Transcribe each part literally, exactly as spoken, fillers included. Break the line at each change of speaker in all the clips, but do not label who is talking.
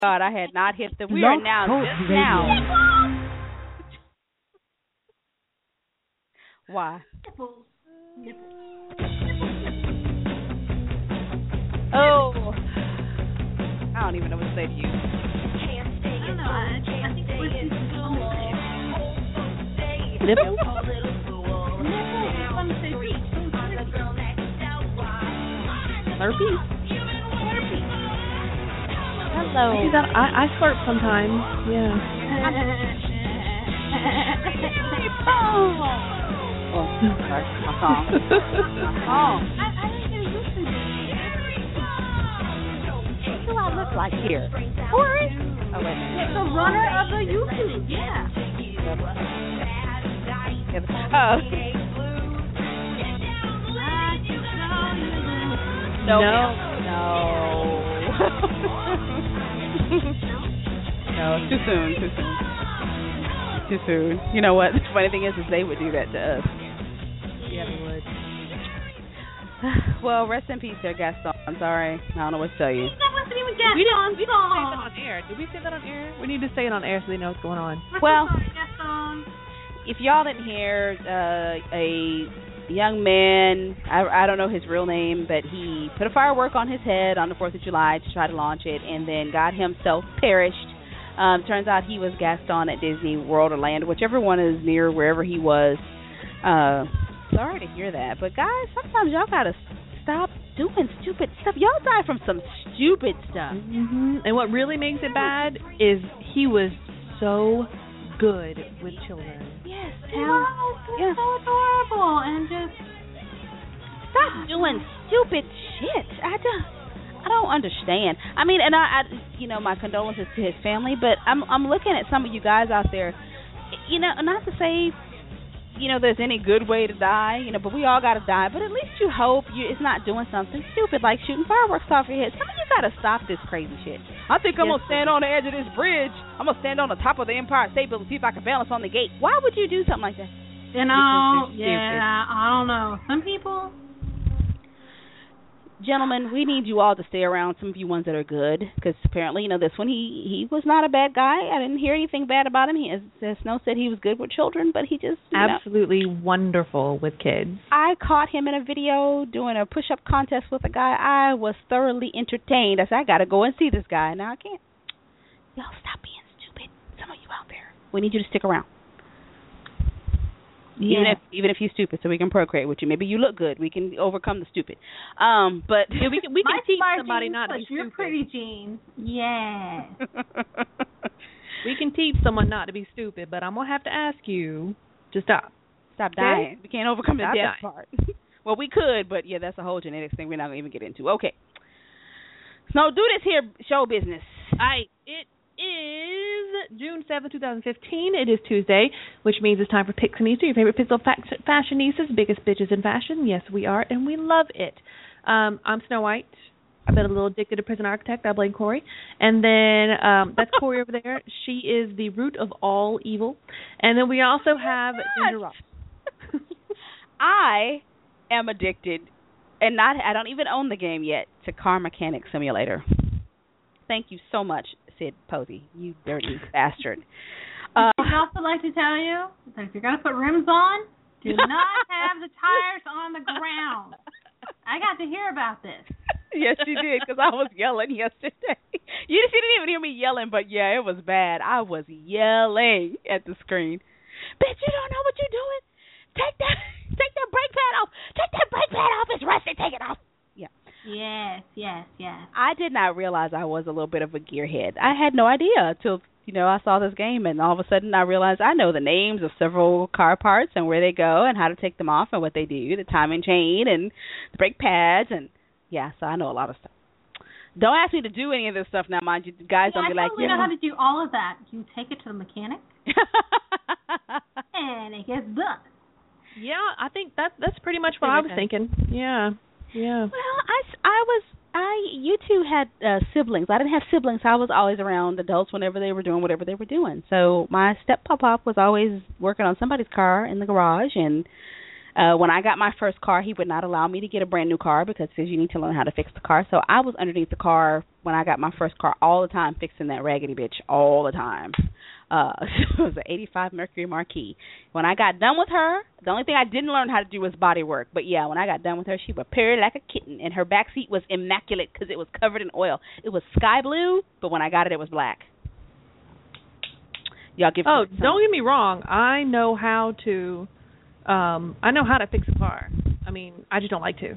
God, I had not hit the. We are now just now. Why? Oh, I don't even know what to say to you.
I don't know. I, I think we're
Nipple. Slurpee. Hello.
I, do that, I, I slurp sometimes. Yeah.
Oh, sorry. My song. Oh.
I, I didn't get used to it.
What do I look like here? Corey? Oh, wait a minute.
The runner of the YouTube. Yeah.
Oh. No. No. No, too soon, too soon. Too soon. You know what? The funny thing is, is they would do that to us.
Yeah, they would.
Well, rest in peace, their Gaston. I'm sorry. I don't know what to tell you.
That wasn't even Gaston.
We didn't, we didn't say that on air. Did we say that on air? We need to say it on air so they know what's going on.
Well,
Gaston.
If y'all didn't hear, uh, a young man, I, I don't know his real name, but he put a firework on his head on the fourth of July to try to launch it, and then God himself perished. Um, turns out he was Gaston at Disney World or Land, whichever one is near wherever he was. Uh, sorry to hear that, but guys, sometimes y'all gotta stop doing stupid stuff. Y'all die from some stupid stuff.
Mm-hmm. And what really makes it bad is he was so good with children.
Yes,
Wow,
yeah.
so adorable, and just
stop doing stupid shit. I don't, I don't understand. I mean, and I, I, you know, my condolences to his family, but I'm, I'm looking at some of you guys out there. You know, not to say, you know, there's any good way to die, you know, but we all got to die. But at least you hope you it's not doing something stupid like shooting fireworks off your head. Some of you got to stop this crazy shit. I think I'm yes, going to stand on the edge of this bridge. I'm going to stand on the top of the Empire State Building and see if I can balance on the gate. Why would you do something like that?
You know, yeah, I don't know. Some people...
Gentlemen, we need you all to stay around some of you ones that are good, because apparently, you know, this one, he, he was not a bad guy. I didn't hear anything bad about him. He, as Snow said, he was good with children, but he just...
Absolutely
know,
wonderful with kids.
I caught him in a video doing a push-up contest with a guy. I was thoroughly entertained. I said, I got to go and see this guy. Now I can't. Y'all stop being stupid. Some of you out there. We need you to stick around. Yeah. Even if even if you're stupid, so we can procreate with you. Maybe you look good. We can overcome the stupid. Um, but
yeah, we can we can teach somebody not to be stupid.
Your pretty jeans. Yeah.
We can teach someone not to be stupid, but I'm gonna have to ask you to stop.
Stop dying. Okay? We can't overcome the
stop
death
dying.
part. Well, we could, but yeah, that's a whole genetics thing we're not gonna even get into. Okay. So do this here show business.
I it is June seventh, twenty fifteen. It is Tuesday, which means it's time for Pixinista, your favorite pixel fa- fashionistas, biggest bitches in fashion. Yes, we are, and we love it. Um, I'm Snow White. I've been a little addicted to Prison Architect. I blame Corey. And then um, that's Corey over there. She is the root of all evil. And then we also have Ginger Ross.
I am addicted, and not I don't even own the game yet, to Car Mechanic Simulator. Thank you so much, Sid Posey, you dirty bastard.
Uh, I'd also like to tell you that if you're going to put rims on, do not have the tires on the ground. I got to hear about this.
Yes, you did, because I was yelling yesterday. You she didn't even hear me yelling, but yeah, it was bad. I was yelling at the screen. Bitch, you don't know what you're doing. Take that, take that brake pad off. Take that brake pad off. It's rusty. Take it off. Yeah.
Yes, yes, yes.
I did not realize I was a little bit of a gearhead. I had no idea until, you know, I saw this game, and all of a sudden I realized I know the names of several car parts and where they go and how to take them off and what they do, the timing chain and the brake pads, and yeah, so I know a lot of stuff. Don't ask me to do any of this stuff now, mind you. Guys
yeah,
don't be
I
like,
totally
yeah.
know how to do all of that. You take it to the mechanic, and it gets done.
Yeah, I think that that's pretty much what I was thinking. Yeah, yeah.
Well, I, I was, I, you two had uh, siblings. I didn't have siblings, so I was always around adults whenever they were doing whatever they were doing. So my step pop-pop was always working on somebody's car in the garage, and Uh, when I got my first car, he would not allow me to get a brand new car because he says you need to learn how to fix the car. So I was underneath the car when I got my first car all the time, fixing that raggedy bitch all the time. Uh, it was an eighty-five Mercury Marquis. When I got done with her, the only thing I didn't learn how to do was body work. But yeah, when I got done with her, she would purr like a kitten, and her back seat was immaculate because it was covered in oil. It was sky blue, but when I got it, it was black. Y'all give.
Oh, don't get me wrong. I know how to. Um, I know how to fix a car. I mean, I just don't like to.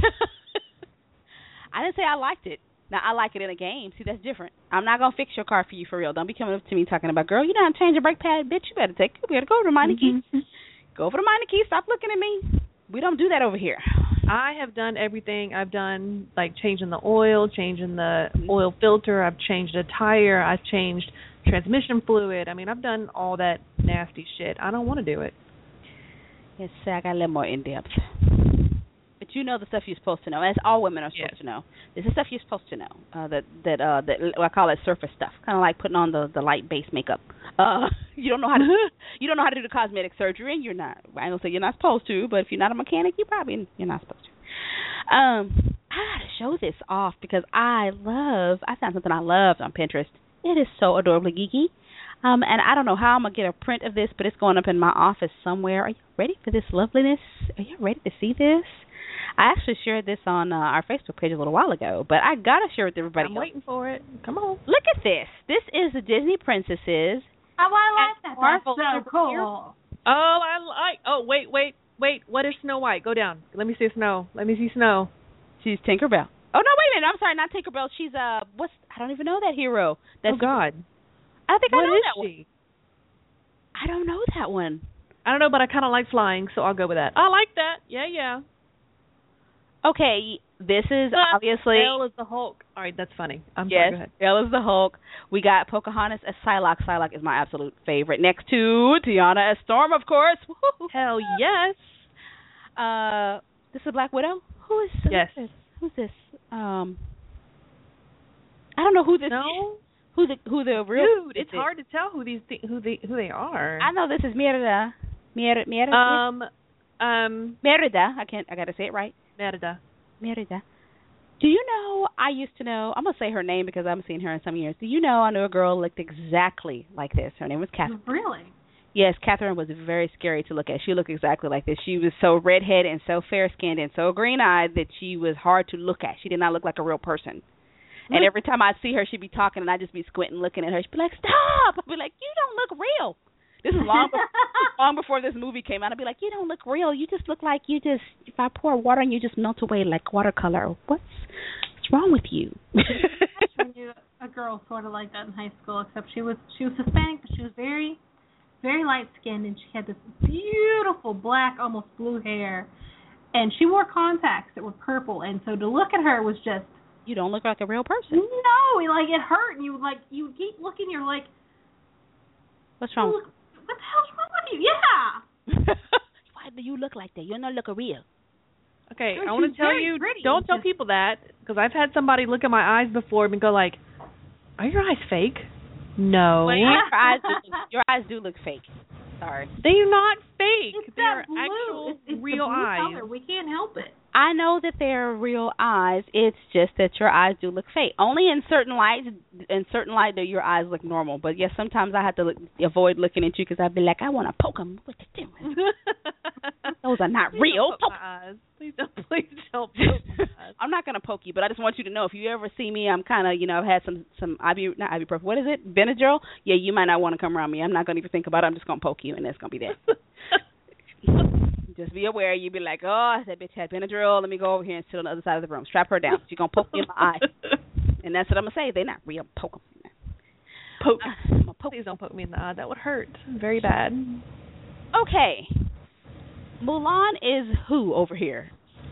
I didn't say I liked it. Now, I like it in a game. See, that's different. I'm not going to fix your car for you for real. Don't be coming up to me talking about, girl, you know how to change your brake pad, bitch. You better take You better go over to Meineke. Mm-hmm. Go over to Meineke. Stop looking at me. We don't do that over here.
I have done everything. I've done, like, changing the oil, changing the oil filter. I've changed a tire. I've changed transmission fluid. I mean, I've done all that nasty shit. I don't want to do it.
Yes, sir, I got a little more in-depth. But you know the stuff you're supposed to know, as all women are supposed yes. to know. This is stuff you're supposed to know, uh, that, that, uh, that I call it surface stuff, kind of like putting on the, the light base makeup. Uh, you don't know how to you don't know how to do the cosmetic surgery, and you're not, I don't say you're not supposed to, but if you're not a mechanic, you probably, you're not supposed to. Um, I got to show this off because I love, I found something I loved on Pinterest. It is so adorably geeky. Um, and I don't know how I'm going to get a print of this, but it's going up in my office somewhere. Are you ready for this loveliness? Are you ready to see this? I actually shared this on uh, our Facebook page a little while ago, but I got to share it with everybody
I'm
else.
waiting for it. Come on.
Look at this. This is the Disney princesses.
Oh, I like that. That's so cool.
Oh, I like. Oh, wait, wait, wait. What is Snow White? Go down. Let me see Snow. Let me see Snow.
She's Tinkerbell. Oh, no, wait a minute. I'm sorry, not Tinkerbell. She's, uh, what's, I don't even know that hero. That's,
oh, God.
I think
what
I know
is
that
she?
one. I don't know that one.
I don't know, but I kind of like flying, so I'll go with that. I like that. Yeah, yeah.
Okay, this is
uh,
obviously...
Elle is the Hulk. All right, that's funny. I'm
yes,
sorry, go ahead.
Elle is the Hulk. We got Pocahontas as Psylocke. Psylocke is my absolute favorite. Next to Tiana as Storm, of course. Woo-hoo.
Hell yes.
Uh, this is Black Widow? Who is
yes.
this? Who's this? Um, I don't know who this
no?
is. Who the who the real
Dude, it's hard to tell who these th- who they who they are.
I know this is Merida. Merida. Merida.
Um um
Merida. I can't I got to say it right.
Merida.
Merida. Do you know, I used to know, I'm going to say her name because I haven't seen her in some years. Do you know I knew a girl who looked exactly like this? Her name was Catherine.
Really?
Yes, Catherine was very scary to look at. She looked exactly like this. She was so redheaded and so fair-skinned and so green-eyed that she was hard to look at. She did not look like a real person. And every time I'd see her, she'd be talking, and I'd just be squinting, looking at her. She'd be like, stop! I'd be like, you don't look real. This is long before, long before this movie came out. I'd be like, you don't look real. You just look like you just, if I pour water on you, just melt away like watercolor. What's what's wrong with you?
I knew a girl sort of like that in high school, except she was she was Hispanic, but she was very, very light-skinned, and she had this beautiful black, almost blue hair. And she wore contacts that were purple, and so to look at her was just...
You don't look like a real person.
No, like it hurt, and you would like you would keep looking. You're like,
what's wrong?
Look, what the hell's wrong with you? Yeah.
Why do you look like that? You don't look real.
Okay,
Dude,
I want to tell you,
pretty.
don't tell
just...
people that, because I've had somebody look at my eyes before and go like, "Are your eyes fake?" No.
Well, your eyes do, your eyes do look fake. Sorry.
They're not fake.
It's
They're
that blue.
actual
it's, it's
real
the blue
eyes.
Color. We can't help it.
I know that they're real eyes. It's just that your eyes do look fake. Only in certain lights, in certain light, do your eyes look normal. But yes, sometimes I have to look, avoid looking at you because I'd be like, I want to poke them. What you doing? Those are not
please
real.
Don't poke my eyes. Please don't. Please don't poke my eyes.
I'm not gonna poke you, but I just want you to know if you ever see me, I'm kind of, you know, I've had some some ibu, not ibuprofen. What is it? Benadryl. Yeah, you might not want to come around me. I'm not gonna even think about it. I'm just gonna poke you, and that's gonna be that. Just be aware. You'd be like, oh, that bitch had Benadryl. Let me go over here and sit on the other side of the room. Strap her down. She's going to poke me in my eye. And that's what I'm going to say. They're not real. Poke them.
Poke.
Uh, poke.
Please don't poke me in the eye. That would hurt. Very bad.
Okay. Mulan is who over here?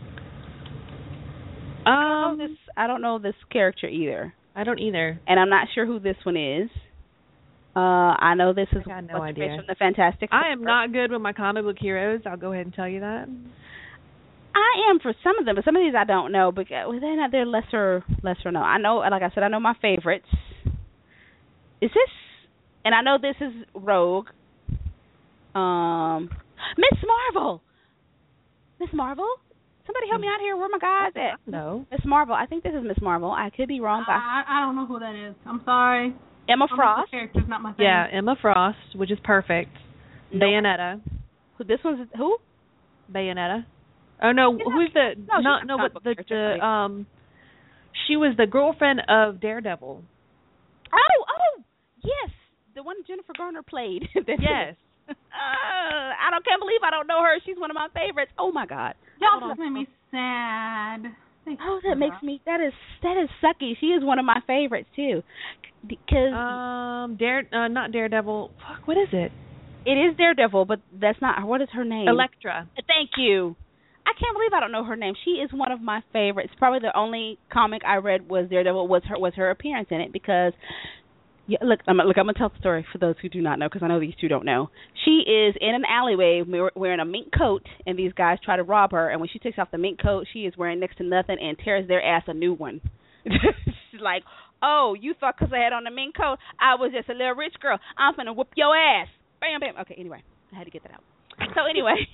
Um,
I don't know this, I don't know this character either.
I don't either.
And I'm not sure who this one is. Uh, I know this is
I got no idea.
from the Fantastic Four.
I am not good with my comic book heroes. I'll go ahead and tell you that.
I am for some of them, but some of these I don't know. But they're not, they're lesser, lesser known. I know, like I said, I know my favorites. Is this? And I know this is Rogue. Um, Miss Marvel. Miss Marvel? Somebody help me out here. Where my guys at?
No.
Miss Marvel. I think this is Miss Marvel. I could be wrong, but
I, I don't know who that is. I'm sorry.
Emma
Some
Frost.
The character's not my thing.
Yeah, Emma Frost, which is perfect.
No.
Bayonetta.
Who? This one's who?
Bayonetta. Oh no,
She's
who's the
no, she's
not
not
no
a
but
comic
the,
book character,
the um she was the girlfriend of Daredevil.
Oh, oh, yes, the one Jennifer Garner played.
Yes.
uh, I don't can't believe I don't know her. She's one of my favorites. Oh my God.
Y'all just made me sad. Thank
Oh,
you,
that makes me that is that is sucky. She is one of my favorites too, because
Um, Dare uh, not Daredevil. Fuck, what is it?
it is Daredevil, but that's not what is her name?
Elektra.
Thank you. I can't believe I don't know her name. She is one of my favorites. Probably the only comic I read was Daredevil was her was her appearance in it because. Yeah, look, I'm, look, I'm going to tell the story for those who do not know because I know these two don't know. She is in an alleyway wearing a mink coat, and these guys try to rob her, and when she takes off the mink coat, she is wearing next to nothing and tears their ass a new one. She's like, oh, you thought because I had on the mink coat, I was just a little rich girl. I'm going to whoop your ass. Bam, bam. Okay, anyway, I had to get that out. So anyway,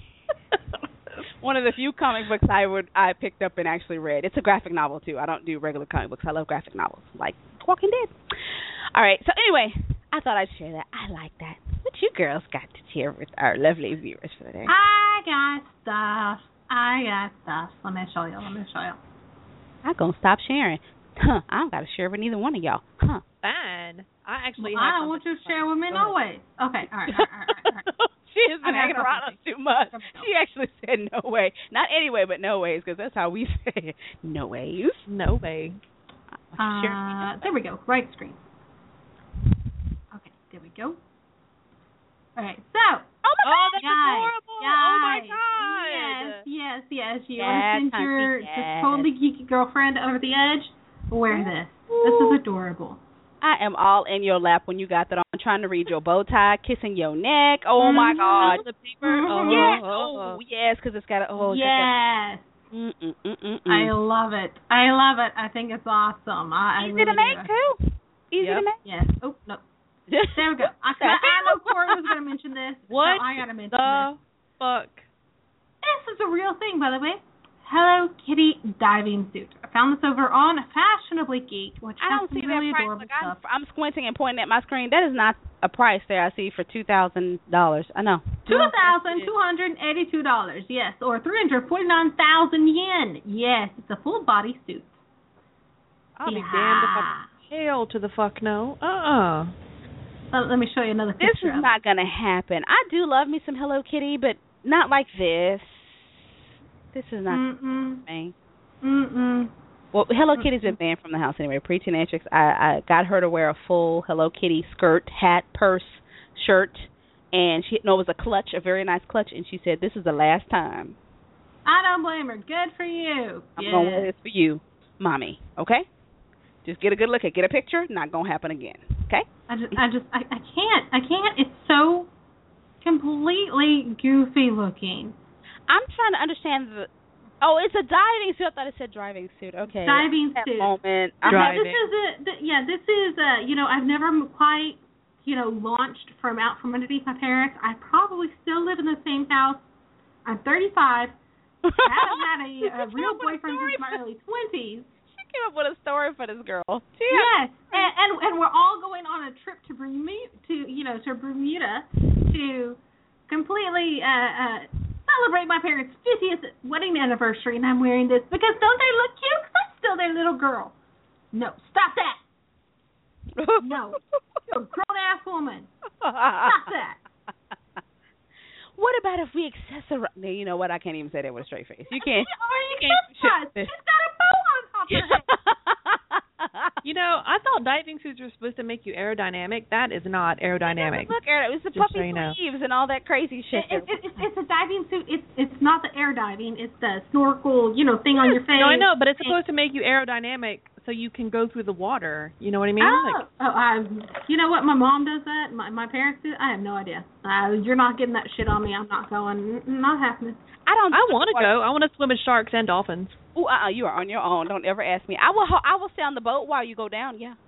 one of the few comic books I would I picked up and actually read. It's a graphic novel, too. I don't do regular comic books. I love graphic novels, like Walking Dead. All right, so anyway, I thought I'd share that. I like that. What you girls got to share with our lovely viewers for the day?
I got stuff. I got stuff. Let me show you. Let me show you.
I'm going to stop sharing. Huh, I don't got to share with neither one of y'all. Huh.
Fine. I actually
Well,
have
I don't want you to share with me
Go
no
ahead.
way. Okay, all right, all right, all right. All right.
She has been
I
hanging
have
around us
something.
too much.
Something else.
She actually said no way. Not anyway, but no ways, because that's how we say it. No ways.
No way.
Uh, there we go. Right screen. Okay, there we go. All right, so.
Oh, my
Oh,
God.
that's
Guys,
adorable.
guys,
Oh, my God.
Yes, yes, yes. You
Yes,
want to send your
honey,
just
yes.
totally geeky girlfriend over the edge? Wear this. This is adorable.
I am all in your lap when you got that on, trying to read your bow tie, kissing your neck. Oh, my
Mhm.
God.
The paper. Oh,
Yes.
oh,
Oh,
oh.
yes, because it's got a... Oh,
Yes.
Mm, mm, mm, mm, mm.
I love it. I love it. I think it's awesome. I, I
Easy
really
to make,
do.
too. Easy
Yep.
to make.
Yes. Oh, no. There we go. I, I, I know Corey was going to mention this.
What
So I got to mention
the
this.
fuck?
This is a real thing, by the way. Hello Kitty diving suit. I found this over on Fashionably Geek, which
I
has
don't
some
see
really
that price.
adorable
Look, I'm,
stuff.
I'm squinting and pointing at my screen. That is not a price there I see for two thousand dollars. I know.
Two thousand two hundred eighty-two dollars, yes, or three hundred forty-nine thousand yen. Yes, it's a full body suit.
I'll be
Yeah.
damned if I hell to the fuck no. Uh-uh.
Let, let me show you another
This
picture
is
of it.
not going to happen. I do love me some Hello Kitty, but not like this. This is not
Mm-mm.
me.
Mm-mm.
Well, Hello Kitty's been banned from the house anyway. Pre-teenatrix, I, I got her to wear a full Hello Kitty skirt, hat, purse, shirt, and she no, it was a clutch, a very nice clutch, and she said, "This is the last time.
I don't blame her. Good for you.
I'm
yes.
gonna wear this for you, mommy. Okay? Just get a good look at, get a picture. Not gonna happen again. Okay?
I just, I just, I, I can't. I can't. It's so completely goofy looking.
I'm trying to understand the. Oh, it's a diving suit. I thought it said driving suit. Okay.
Diving
That
suit.
moment.
Yeah,
Driving.
this is a, th- yeah, this is a, you know, I've never quite, you know, launched from out from underneath my parents. I probably still live in the same house. I'm thirty-five. I haven't had a, a real boyfriend since my early twenties.
She came up with a story for this girl. She
Yes, and, and and we're all going on a trip to Bermuda, to you know, to Bermuda to completely uh, uh, celebrate my parents' fiftieth wedding anniversary, and I'm wearing this because don't they look cute? 'Cause I'm still their little girl. No, stop that. No, you're a grown ass woman. Stop that.
What about if we accessorize? No, you know what? I can't even say that with a straight face. You can't.
Or you
can't
can't.
shit.
She's got a bow on top of her head.
You know, I thought diving suits were supposed to make you aerodynamic. That is not aerodynamic.
Look, Aaron, it was the
Just
puppy
so you know.
sleeves and all that crazy shit.
It, it, it's, it's a diving suit. It's it's not the air diving. It's the snorkel, you know, thing on your face.
No, I know, but it's supposed to make you aerodynamic so you can go through the water. You know what I mean?
Oh,
Like,
oh I, you know what? My mom does that. My my parents do. I have no idea. Uh, you're not getting that shit on me. I'm not going. N- Not happening.
I don't.
I want to go. I want to swim with sharks and dolphins.
Ooh, uh, uh, you are on your own. Don't ever ask me. I will. ho- I will stay on the boat while you go down. Yeah.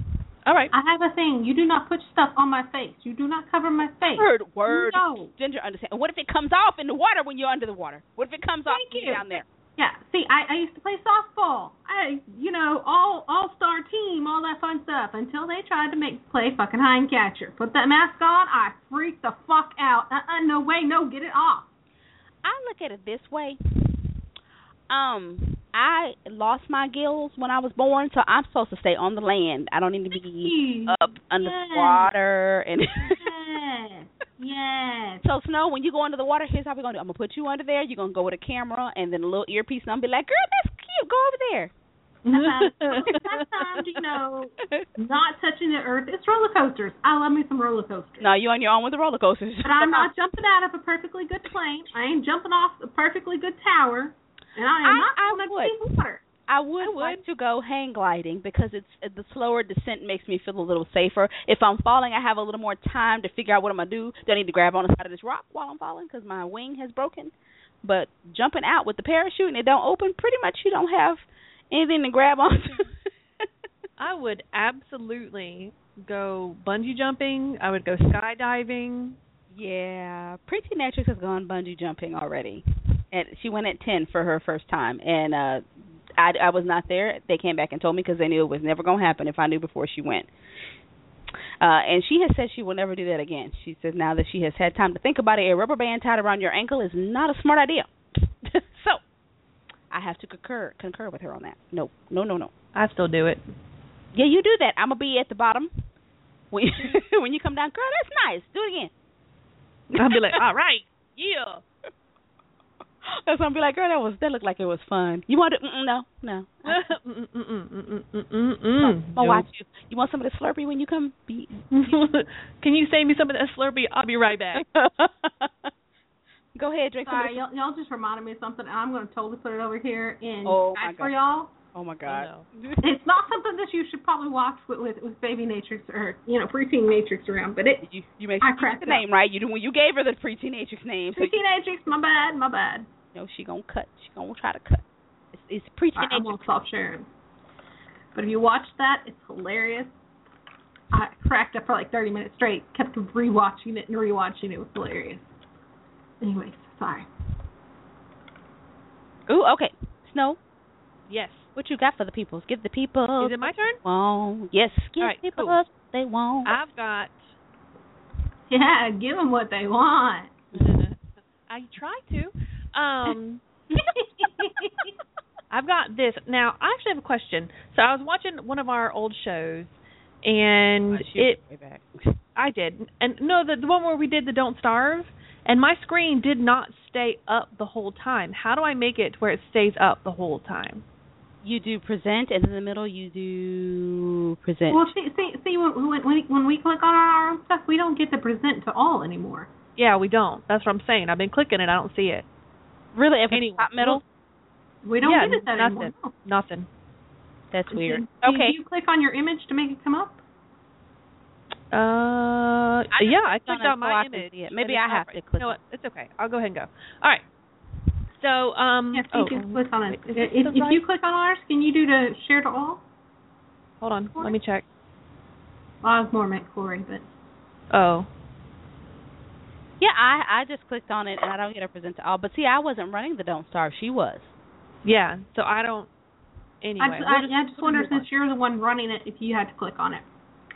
All right.
I have a thing. You do not put stuff on my face. You do not cover my face.
Word, word.
No.
Ginger, understand. And what if it comes off in the water when you're under the water? What if it comes off
Thank you.
down there?
Yeah. See, I, I used to play softball. I, you know, all all star team, all that fun stuff. Until they tried to make play fucking high and catcher. Put that mask on, I freaked the fuck out. Uh uh no way, no, get it off.
I look at it this way. Um, I lost my gills when I was born, so I'm supposed to stay on the land. I don't need to be up under
yes.
the water. And
yes, yes.
So, Snow, when you go under the water, here's how we're going to do. I'm going to put you under there. You're going to go with a camera and then a little earpiece, and I'm going to be like, girl, that's cute. Go over there.
Sometimes, you know, not touching the earth. It's roller coasters. I love me some roller coasters.
No, you on your own with the roller coasters.
But I'm not jumping out of a perfectly good plane. I ain't jumping off a perfectly good tower. And I am
I,
not
I
going
would.
to deep water.
I would,
I would
like to go hang gliding because it's the slower descent makes me feel a little safer. If I'm falling, I have a little more time to figure out what I'm going to do. Do I need to grab on the side of this rock while I'm falling because my wing has broken? But jumping out with the parachute and it don't open, pretty much you don't have anything to grab onto.
I would absolutely go bungee jumping. I would go skydiving.
Yeah, Pretty Natrix has gone bungee jumping already. And she went at ten for her first time, and uh, I, I was not there. They came back and told me because they knew it was never going to happen if I knew before she went. Uh, and she has said she will never do that again. She says now that she has had time to think about it, a rubber band tied around your ankle is not a smart idea. So I have to concur concur with her on that. No, no, no, no.
I still do it.
Yeah, you do that. I'm going to be at the bottom. When you, when you come down, girl, that's nice. Do it again.
I'll be like, all right, yeah.
That's gonna be like, girl, that was that looked like it was fun. You want to? Mm-mm, no, no. I'll watch you. You want some of the Slurpee when you come? Be,
Can you save me some of that Slurpee? I'll be right back.
Go ahead, drink.
Sorry, y'all, y'all just reminded me of something, and I'm going to totally put it over here in
oh
back for y'all.
Oh my God!
Oh, no.
It's not something that you should probably watch with with, with Baby Natrix or you know preteen Natrix around, but it
you you make sure
I cracked
the name right. You do when you gave her the preteen Natrix name. So
preteen Natrix, my bad, my bad.
No, she gonna cut. She gonna try to cut. It's, it's preteen
I, I'm
Natrix.
gonna stop sharing. But if you watch that, it's hilarious. I cracked up for like thirty minutes straight. Kept rewatching it and rewatching it. It was hilarious. Anyways, sorry.
Ooh, okay. Snow,
Yes.
what you got for the peoples? Give the people.
Is it my turn?
Won't. Yes. Give
All right,
people
cool.
they won't.
I've got.
Yeah, give them what they want.
I try to. Um, I've got this. Now, I actually have a question. So I was watching one of our old shows, and
Uh,
it.
way back.
I did, and no, the the one where we did the Don't Starve, and my screen did not stay up the whole time. How do I make it to where it stays up the whole time?
You do present, and in the middle you do present.
Well, see, see, see when, when, when we click on our own stuff, we don't get to present to all anymore.
Yeah, we don't. That's what I'm saying. I've been clicking it. I don't see it.
Really? If
Anyway.
it's top middle?
We don't
yeah,
get it that
nothing.
anymore. No.
Nothing.
That's weird.
Did,
Okay.
Did you click on your image to make it come up?
Uh,
I just
yeah, I
clicked on
clicked
it
on
so
my
I can
image.
see it.
and
Maybe
it's
I
not
have
right.
to click
You know
on
what? It's okay. I'll go ahead and go. All right. So, um,
Yes,
oh,
you can click on it.
wait, is
If,
this
if
right?
you click on ours, can you do to share to all?
Hold on. Let me check.
Well, I was more meant Corey, but
Oh.
Yeah, I I just clicked on it, and I don't get a present to all. But see, I wasn't running the Don't Starve. She was.
Yeah, so I don't. Anyway.
I,
we'll
I,
just,
I just
we'll
wonder
move on.
since you're the one running it, if you had to click on it.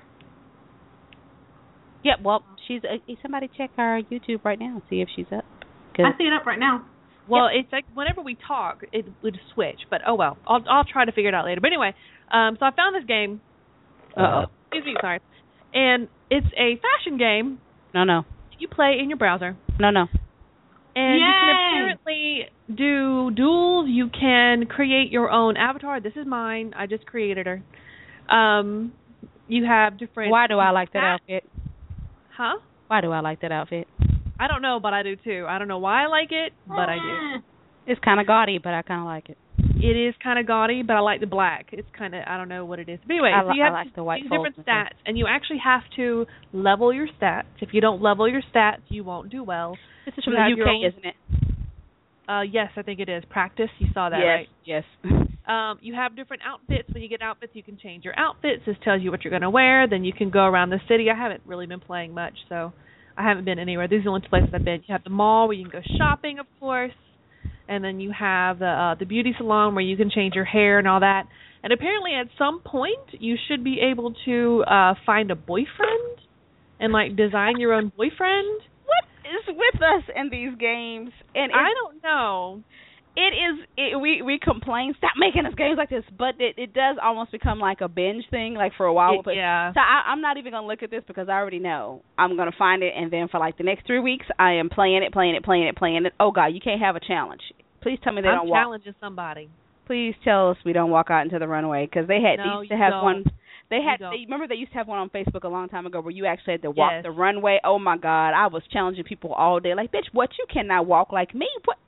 Yeah, well, she's. Uh, somebody check our YouTube right now and see if she's up. 'Cause-
I see it up right now.
Well, it's like whenever we talk, it would switch. But oh well, I'll I'll try to figure it out later. But anyway, um, so I found this game.
Uh-oh.
Excuse me, sorry. And it's a fashion game
No, no,
you play in your browser.
no, no.
And you can
Yay!
apparently do duels. You can create your own avatar. This is mine. I just created her. Um, you have different.
Why do I like that
stats.
outfit?
Huh?
Why do I like that outfit?
I don't know, but I do too. I don't know why I like it, but I do.
It's kind of gaudy, but I kind of like it.
It is kind of gaudy, but I like the black. It's kind of, I don't know what it is. But anyway,
I,
so
li-
you have
I like the white
these
folds
different
and
stats, and you actually have to level your stats. If you don't level your stats, you won't do well.
This is from
You
the
have
U
your
K,
own-
isn't it?
Uh, yes, I think it is. Practice, you saw that,
yes,
right?
yes.
Um, you have different outfits. When you get outfits, you can change your outfits. This tells you what you're going to wear. Then you can go around the city. I haven't really been playing much, so I haven't been anywhere. These are the only places I've been. You have the mall where you can go shopping, of course. And then you have the uh, the beauty salon where you can change your hair and all that. And apparently at some point you should be able to uh, find a boyfriend and, like, design your own boyfriend.
What is with us in these games? And
I don't know.
It is. It, we we complain, stop making us games like this, but it, it does almost become like a binge thing. Like for a while,
It, yeah.
So I, I'm not even gonna look at this because I already know I'm gonna find it, and then for like the next three weeks, I am playing it, playing it, playing it, playing it. Oh God, you can't have a challenge. Please tell me they
I'm
don't walk.
challenging somebody.
Please tell us we don't walk out into the runway because they had
No,
they used to
you
have
don't.
one. They had.
You
They,
don't.
remember they used to have one on Facebook a long time ago where you actually had to walk
Yes.
the runway. Oh my God, I was challenging people all day. Like, bitch, what? You cannot walk like me. What?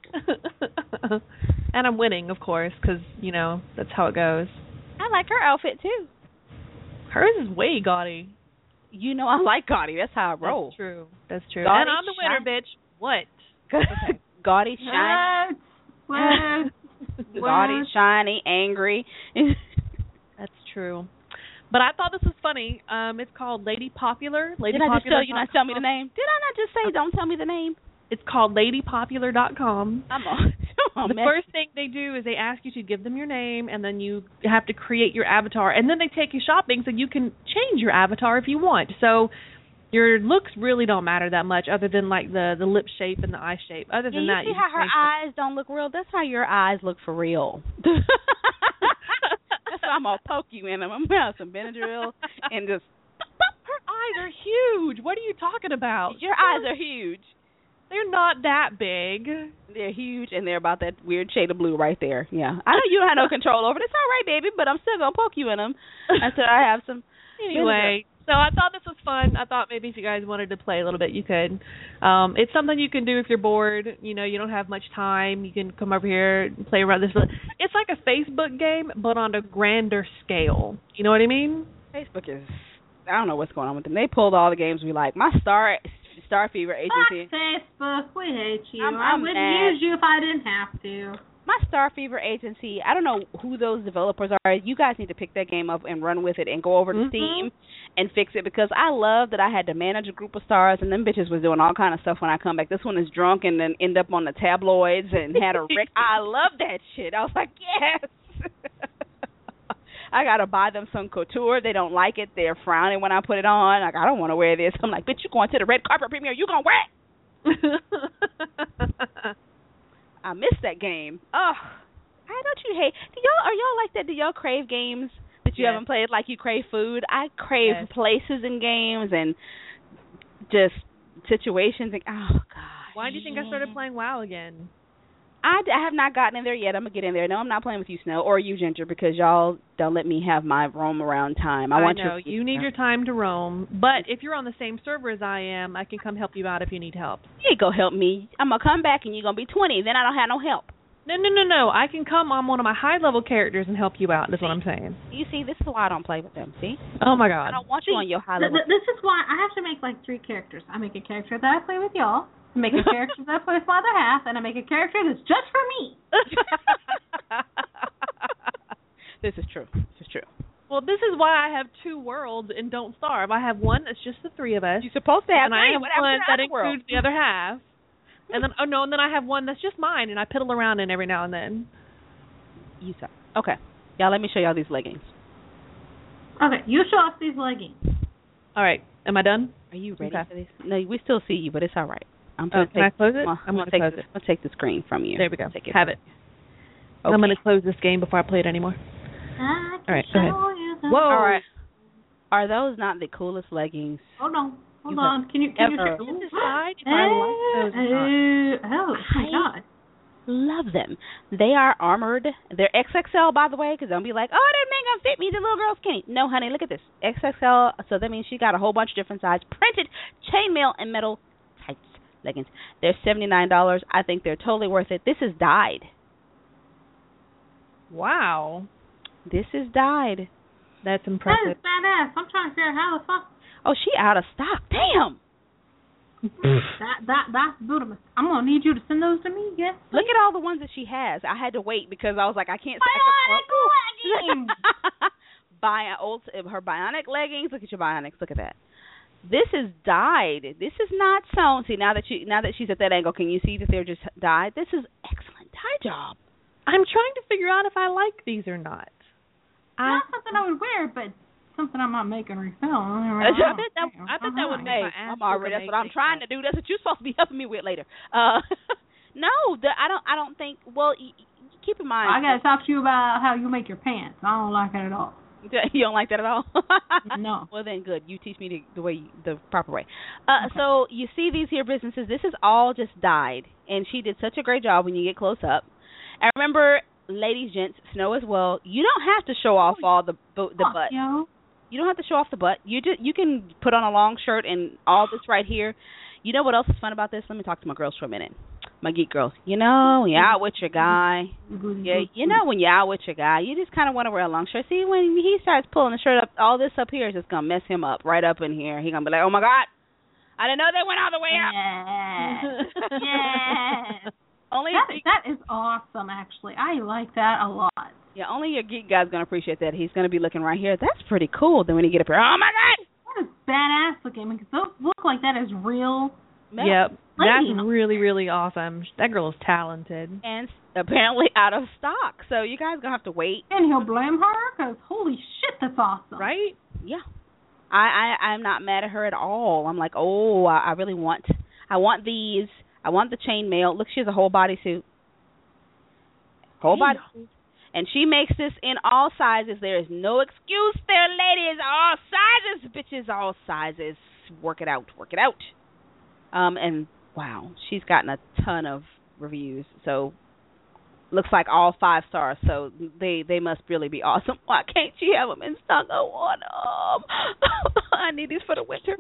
And I'm winning, of course, because, you know, that's how it goes.
I like her outfit too.
Hers is way gaudy.
You know I like gaudy. That's how I roll.
That's true. That's true.
Gaudy
and I'm the winner,
shine.
bitch. What?
Gaudy, shiny,
What? What?
gaudy, shiny, angry.
That's true. But I thought this was funny. Um, it's called Lady Popular. Lady
Did I just
Popular.
tell you not to tell me the name? Did I not just say don't tell me the name?
It's called lady popular dot com.
I'm on. I'm
The
messing.
first thing they do is they ask you to give them your name, and then you have to create your avatar, and then they take you shopping so you can change your avatar if you want. So your looks really don't matter that much, other than like the the lip shape and the eye shape. Other
Yeah,
than
you
that,
see
you
how
can
her
change
eyes don't look real? That's how your eyes look for real. That's why I'm gonna poke you in them. I'm gonna have some Benadryl and just.
Her eyes are huge. What are you talking about?
Your eyes are huge.
They're not that big.
They're huge, and they're about that weird shade of blue right there. Yeah, I know you don't have no control over it. It's all right, baby, but I'm still gonna poke you in them until I have some.
Anyway, so I thought this was fun. I thought maybe if you guys wanted to play a little bit, you could. Um, it's something you can do if you're bored. You know, you don't have much time. You can come over here and play around this. It's like a Facebook game, but on a grander scale. You know what I mean?
Facebook is. I don't know what's going on with them. They pulled all the games we like. My Star Star Fever agency.
Fuck Facebook, we hate you.
I'm-
I
I'm
wouldn't
mad.
use you if I didn't have to.
My Star Fever agency, I don't know who those developers are. You guys need to pick that game up and run with it and go over to
Mhm.
Steam and fix it because I love that I had to manage a group of stars and them bitches was doing all kind of stuff when I come back. This one is drunk and then end up on the tabloids and had a wreck. I love that shit. I was like, yes. I gotta buy them some couture. They don't like it. They're frowning when I put it on. Like, I don't want to wear this. I'm like, bitch, you going to the red carpet premiere? You gonna wear it? I miss that game. Oh, how don't you hate? Do y'all are y'all like that? Do y'all crave games that you
Yes.
haven't played? Like you crave food. I crave
Yes.
places and games and just situations. And oh God.
Why do you think I started playing WoW again?
I, I have not gotten in there yet. I'm gonna get in there. No, I'm not playing with you, Snow, or you, Ginger, because y'all don't let me have my roam around time. I,
I
want
know.
you.
You need your time to roam. But if you're on the same server as I am, I can come help you out if you need help.
You ain't gonna help me. I'm gonna come back and you're gonna be twenty. Then I don't have no help.
No, no, no, no. I can come on one of my high-level characters and help you out. That's what I'm saying.
You see, this is why I don't play with them. See,
Oh, my God.
I don't want you on your high
Th-
level.
th- this is why I have to make like three characters. I make a character that I play with y'all, I make a character that I play with my other half, and I make a character that's just for me.
This is true. This is true.
Well, this is why I have two worlds in Don't Starve. I have one that's just the three of us.
You're supposed to have
and I
three.
have
What happened
one
to the
that
other world?
includes the other half. And then, oh, no, and then I have one that's just mine, and I piddle around in every now and then.
You suck. Okay, y'all. Let me show y'all these leggings.
Okay, you show us these leggings.
All right. Am I done?
Are you ready
Okay.
for this? No, we still see you, but it's all right. I'm
Oh,
gonna
can I
take,
close it?
I'm,
I'm
gonna
gonna
take
close
the,
it.
I'm gonna take the screen from you.
There we go.
Take it.
Have it.
Okay.
I'm going to close this game before I play it anymore.
I
All right,
can
go ahead.
show you the-
Whoa.
All right. Are those not the coolest leggings?
Hold on. Hold
You
on. Can you can
ever-
you
Just decide if I like those or not.
Uh, oh my
I-
God.
Love them. They are armored. They're X X L, by the way, because don't be like, oh, that ain't gonna fit me. The little girl's skinny. No, honey, look at this. X X L. So that means she got a whole bunch of different sizes. Printed chainmail and metal tights leggings. They're seventy-nine dollars. I think they're totally worth it. This is dyed.
Wow.
This is dyed.
That's
That
impressive.
is badass. I'm trying to figure out how the fuck.
Oh, she out of stock. Damn.
that that that's beautiful. I'm gonna need you to send those to me. Yes. Please.
Look at all the ones that she has. I had to wait because I was like, I can't.
Bionic leggings.
Bio old her bionic leggings. Look at your bionics. Look at that. This is dyed. This is not sewn. See, now that you now that she's at that angle, can you see that they're just dyed? This is excellent dye job.
I'm trying to figure out if I like these or not.
Not I, something I would wear, but something I might make and resell. I,
I bet that I bet that would make. I'm already. That's what I'm trying to do. That's what you're supposed to be helping me with later. Uh, no, the, I don't. I don't think. Well, y- keep in mind.
I gotta talk to you about how you make your pants. I don't like it at all.
You don't like that at all?
No.
Well, then good. You teach me the, the way, the proper way. Uh, okay. So you see these here businesses. This is all just dyed, and she did such a great job when you get close up. And remember, ladies, gents, Snow as well. You don't have to show off all the the butt.
Yo.
You don't have to show off the butt. You just you can put on a long shirt and all this right here. You know what else is fun about this? Let me talk to my girls for a minute. My geek girls. You know, when you're out with your guy. Yeah, you know when you're out with your guy, you just kind of want to wear a long shirt. See, when he starts pulling the shirt up, all this up here is just going to mess him up right up in here. He's going to be like, oh, my God. I didn't know they went all the way up.
Yes. Yes.
Only
that, that is awesome, actually. I like that a lot.
Yeah, only your geek guy's going to appreciate that. He's going to be looking right here. That's pretty cool. Then when you get up here, oh, my God.
That is badass looking. Because those look like that is real.
Yep. That's really, really awesome. That girl is talented.
And apparently out of stock. So you guys going to have to wait.
And he'll blame her because holy shit, that's awesome.
Right? Yeah. I, I, I'm not mad at her at all. I'm like, oh, I, I really want, I want these. I want the chainmail. Look, she has a whole bodysuit. Whole body. And she makes this in all sizes. There is no excuse there, ladies. All sizes, bitches, all sizes. Work it out. Work it out. Um, and, wow, she's gotten a ton of reviews. So, looks like all five stars. So, they, they must really be awesome. Why can't she have them in stock? I want them. I need these for the winter.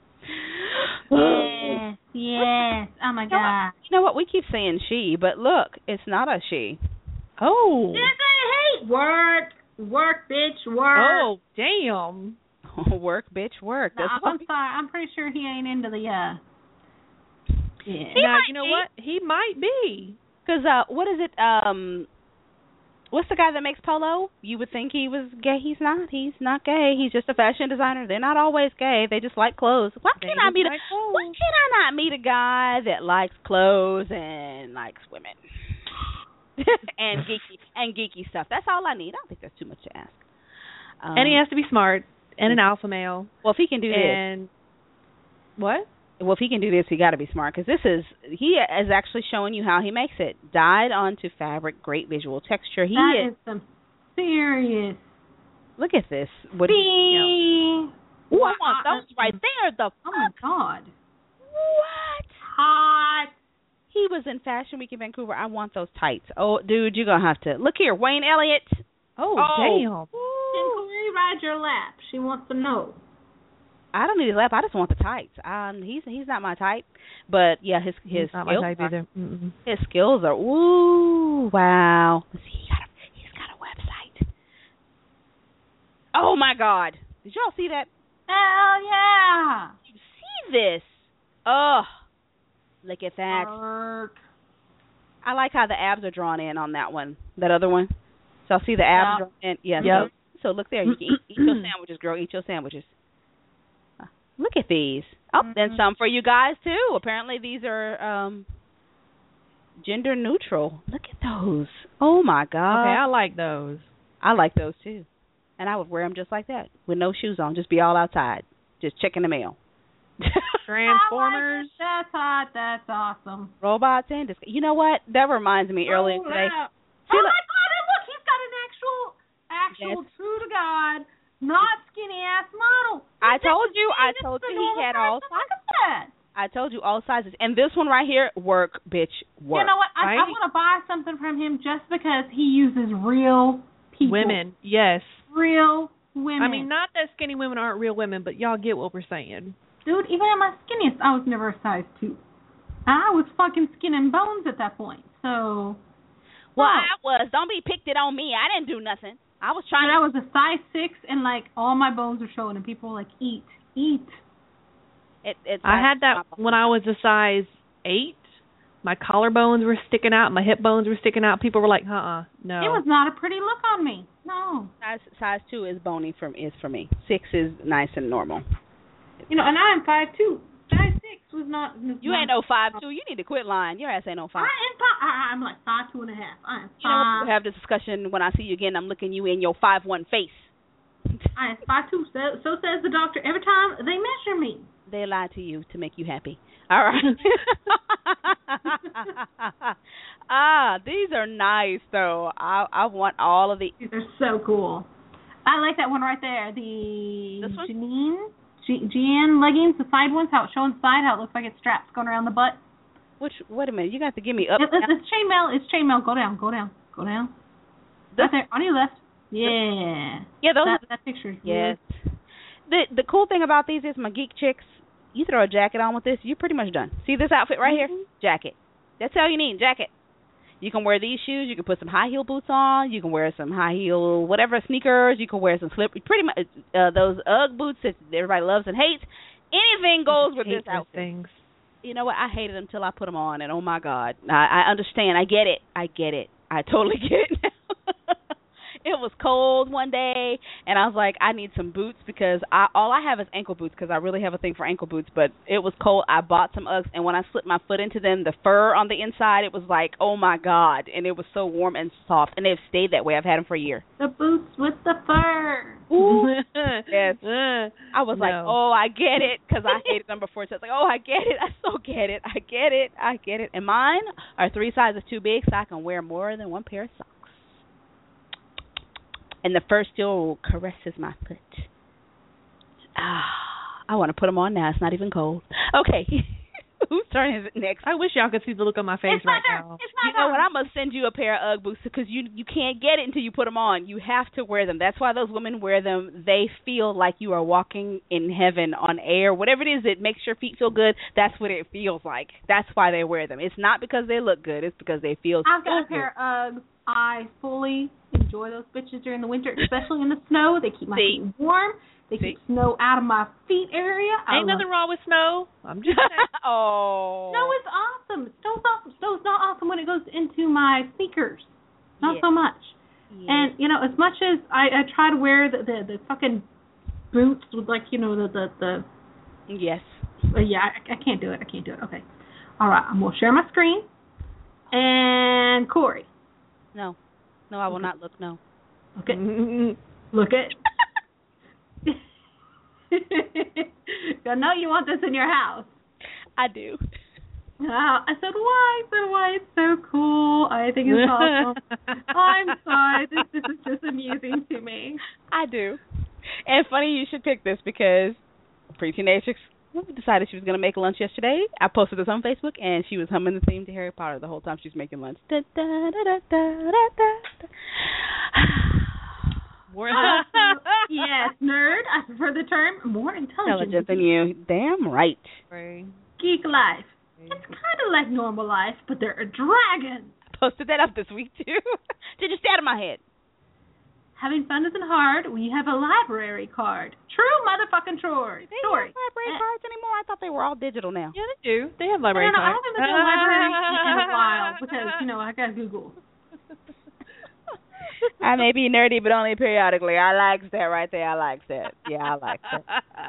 Yes, yes. Oh, my
you
God.
Know you know what? We keep saying she, but look, it's not a she. Oh.
Yes, I hate work. Work, bitch, work.
Oh, damn.
Work, bitch, work.
No,
That's
I'm sorry. I'm pretty sure he ain't into the, uh...
Yeah. Now, you know be. what? He might be.
Because, uh, what is it, um... what's the guy that makes polo? You would think he was gay. He's not. He's not gay. He's just a fashion designer. They're not always gay. They just like clothes. Why can't I meet
like
a, Why can't I not meet a guy that likes clothes and likes women? and geeky and geeky stuff. That's all I need. I don't think that's too much to ask. Um,
and he has to be smart and an alpha male.
Well, if he can do
and
this,
what?
Well, if he can do this, he got to be smart because this is he is actually showing you how he makes it. Dyed onto fabric, great visual texture. He
that
is,
is some serious.
Look at this. What?
See?
You know, Ooh, I want those right there. The
oh my God.
What?
Hot.
He was in Fashion Week in Vancouver. I want those tights. Oh, dude, you're going to have to. Look here, Wayne Elliott.
Oh,
oh.
damn.
Can Corey ride your lap? She wants to know.
I don't need his lap. I just want the tights. Um, he's he's not my type, but yeah, his his
he's not
skills
my type
are,
either. Mm-mm.
His skills are ooh wow. Let's see, he got a he's got a website. Oh my God! Did y'all see that?
Hell yeah!
Did you see this? Oh, look at that.
Work.
I like how the abs are drawn in on that one. That other one. So I see the abs
yeah.
drawn in. Yeah.
Yep.
So, so look there. You can eat, eat your sandwiches, girl. Eat your sandwiches. Look at these. Oh, mm-hmm. And some for you guys, too. Apparently these are um, gender neutral. Look at those. Oh, my God.
Okay, I like those.
I like those, too. And I would wear them just like that, with no shoes on. Just be all outside. Just checking the mail.
Transformers.
Like that's hot. That's awesome.
Robots and disc- You know what? That reminds me earlier
oh,
today.
Wow. Oh, my God. And look, he's got an actual, actual yes. true to God, not skinny ass model.
I told you, I told you he had all
sizes.
I told you all sizes. And this one right here, work, bitch, work.
You know what? I,
right?
I want to buy something from him just because he uses real people.
Women, yes.
Real women.
I mean, not that skinny women aren't real women, but y'all get what we're saying.
Dude, even at my skinniest, I was never a size two. I was fucking skin and bones at that point, so...
Well, I was. Don't be picked it on me. I didn't do nothing. I was trying
but
to...
I was a size six, and, like, all my bones were showing, and people were like, eat, eat.
It, it's
I had that when I was a size eight. My collarbones were sticking out. My hip bones were sticking out. People were like, uh-uh, no.
It was not a pretty look on me. No.
Size, size two is bony for is for me. Six is nice and normal.
You know, and I'm five two. Size six was not. Was
you
not,
ain't no five two. You need to quit lying. Your ass ain't no five.
I am five. I, I'm like five two and a half. I am five.
You know, we'll have this discussion when I see you again. I'm looking you in your five one face.
I am five two. So, so says the doctor every time they measure me.
They lie to you to make you happy. All right. Ah, these are nice though. I I want all of the.
These are so cool. I like that one right there. The
this one?
Janine, G- Gian leggings, the side ones. How it's showing the side. How it looks like it's straps going around the butt.
Which? Wait a minute. You got to give me up.
It, it's, it's chainmail. It's chainmail. Go down. Go down. Go down. Right there on your left. Yeah.
Yeah, those.
That, that picture.
Yes. The the cool thing about these is my geek chicks. You throw a jacket on with this, you're pretty much done. See this outfit right
mm-hmm.
here? Jacket. That's all you need, jacket. You can wear these shoes. You can put some high heel boots on. You can wear some high heel whatever sneakers. You can wear some slip. Pretty much uh, those UGG boots that everybody loves and hates. Anything goes with this outfit.
Things.
You know what? I hated them until I put them on, and oh my God, I, I understand. I get it. I get it. I totally get it now. It was cold one day, and I was like, I need some boots because I, all I have is ankle boots because I really have a thing for ankle boots, but it was cold. I bought some Uggs, and when I slipped my foot into them, the fur on the inside, it was like, oh, my God, and it was so warm and soft, and they've stayed that way. I've had them for a year.
The boots with the fur.
Ooh. Yes. I was
no.
like, oh, I get it, because I hated them before, so I was like, oh, I get it. I so get it. I get it. I get it. And mine are three sizes too big, so I can wear more than one pair of socks. And the fur still caresses my foot. Ah, I want to put them on now. It's not even cold. Okay. Whose turn is it next?
I wish y'all could see the look on my face
it's my
right
turn.
now.
It's my
you know what? I'm going to send you a pair of UGG boots because you you can't get it until you put them on. You have to wear them. That's why those women wear them. They feel like you are walking in heaven on air. Whatever it is that makes your feet feel good, that's what it feels like. That's why they wear them. It's not because they look good. It's because they feel
I've got
so
a pair of Uggs. I fully enjoy those bitches during the winter, especially in the snow. They keep my
See?
feet warm. They
See?
keep snow out of my feet area. I
Ain't nothing wrong with snow. I'm just saying.
Oh.
Snow is awesome. Snow's awesome. Snow's not awesome when it goes into my sneakers. Not
Yes.
so much.
Yes.
And, you know, as much as I, I try to wear the, the, the fucking boots with, like, you know, the, the, the
Yes.
uh, yeah, I, I can't do it. I can't do it. Okay. All right. I'm going to share my screen. And Corey.
No. No, I will not look, no.
Okay. Look it. I know you want this in your house.
I do.
Oh, I said, why? I said, why? It's so cool. I think it's awesome. I'm sorry. This, this is just amusing to me.
I do. And funny you should pick this because pre-teenagers decided she was going to make lunch yesterday. I posted this on Facebook, and she was humming the theme to Harry Potter the whole time she was making lunch. Da, da, da, da, da, da, da.
More uh, yes, nerd. I prefer the term more intelligent.
Intelligent than you. Damn right.
Geek life. It's kind of like normal life, but they're a dragon.
I posted that up this week, too. Did you stay out of my head?
Having fun isn't hard. We have a library card. True motherfucking chore.
They
story.
don't have library uh, cards anymore. I thought they were all digital now.
Yeah, they do. They have library
I don't know.
cards.
I haven't been to a library in a while because, you know, I got Google.
I may be nerdy, but only periodically. I like that right there. I like that. Yeah, I like that.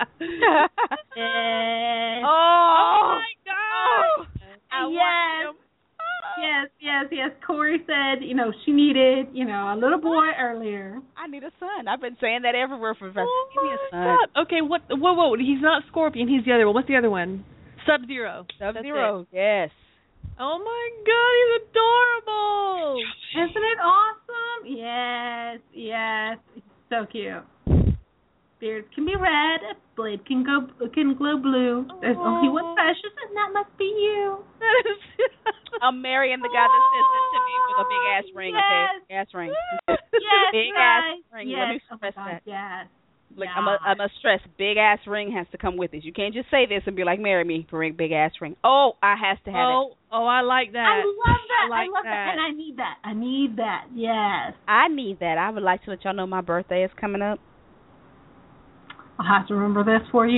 yes.
Oh,
oh my God.
I
yes. Yes, yes, yes. Corey said, you know, she needed, you know, a little boy earlier.
I need a son. I've been saying that everywhere for the
Oh
Give me a son.
God. Okay, what? Whoa, whoa. He's not Scorpion. He's the other one. What's the other one? Sub-Zero.
Sub-Zero. Yes.
Oh my God, he's adorable.
Isn't it awesome? Yes, yes. It's so cute. Beard can be red. Blade can go can glow blue. There's
Aww.
only one precious, and that must be you.
I'm marrying the guy that says this to me with a big ass ring.
Yes.
Okay, big ass ring.
Yes,
big
right.
ass ring.
Yes.
Let me
Oh
stress
my God,
that.
yes.
Like
yes.
I'm a, I'm a stress. Big ass ring has to come with it. You can't just say this and be like, marry me for a big ass ring. Oh, I has to have
oh,
it.
Oh, I like that.
I love that.
I, like
I love that.
that.
And I need that. I need that. Yes.
I need that. I would like to let y'all know my birthday is coming up.
I'll have to remember this for you.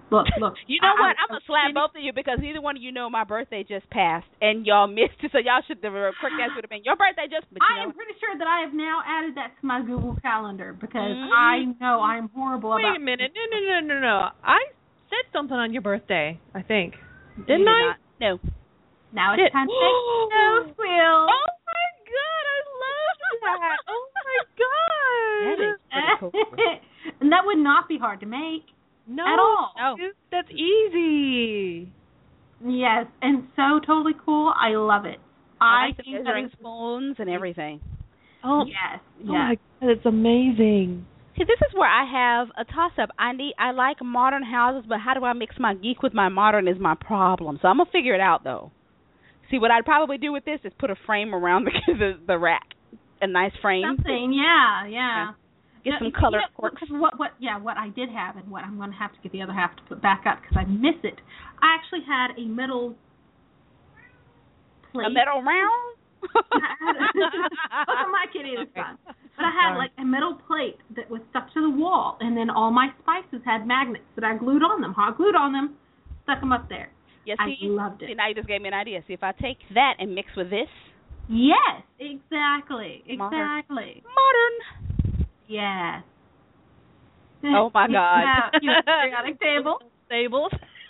Look, look.
You know
I,
what?
I,
I'm going to slap both of you because neither one of you know my birthday just passed and y'all missed it. So y'all should have, a quick answer would have been, your birthday just, but you
I
know
am pretty sure that I have now added that to my Google Calendar because
mm-hmm.
I know I'm horrible
Wait
about...
Wait a minute. No, no, no, no, no. I said something on your birthday, I think. Didn't
did
I?
Not. No.
Now it's
Did-
time to take no squill.
Oh, my God. I love that. Oh, my God.
That is pretty cool.
And that would not be hard to make.
No,
at all.
No.
dude, that's easy.
Yes, and so totally cool. I love it.
I,
I
like the
think that
measuring
is,
spoons and everything.
Oh,
yes,
oh
yes.
my God, it's amazing.
See, this is where I have a toss-up. I need, I like modern houses, but how do I mix my geek with my modern is my problem. So I'm gonna figure it out though. See, what I'd probably do with this is put a frame around the the, the rack, a nice frame.
Something, yeah, yeah.
Get
No,
some
you
color
know,
quirks.
because what, what, yeah, what I did have and what I'm going to have to get the other half to put back up because I miss it. I actually had a metal plate.
A metal round.
Both of my kitty is fun. But I had like a metal plate that was stuck to the wall, and then all my spices had magnets that I glued on them. Hot glued on them, stuck them up there.
Yeah,
I
see,
loved it.
See, now you just gave me an idea. See, if I take that and mix with this,
Yes, exactly,
Modern.
exactly.
modern.
Yes.
Oh my God.
Now, you have a periodic table.
Stables.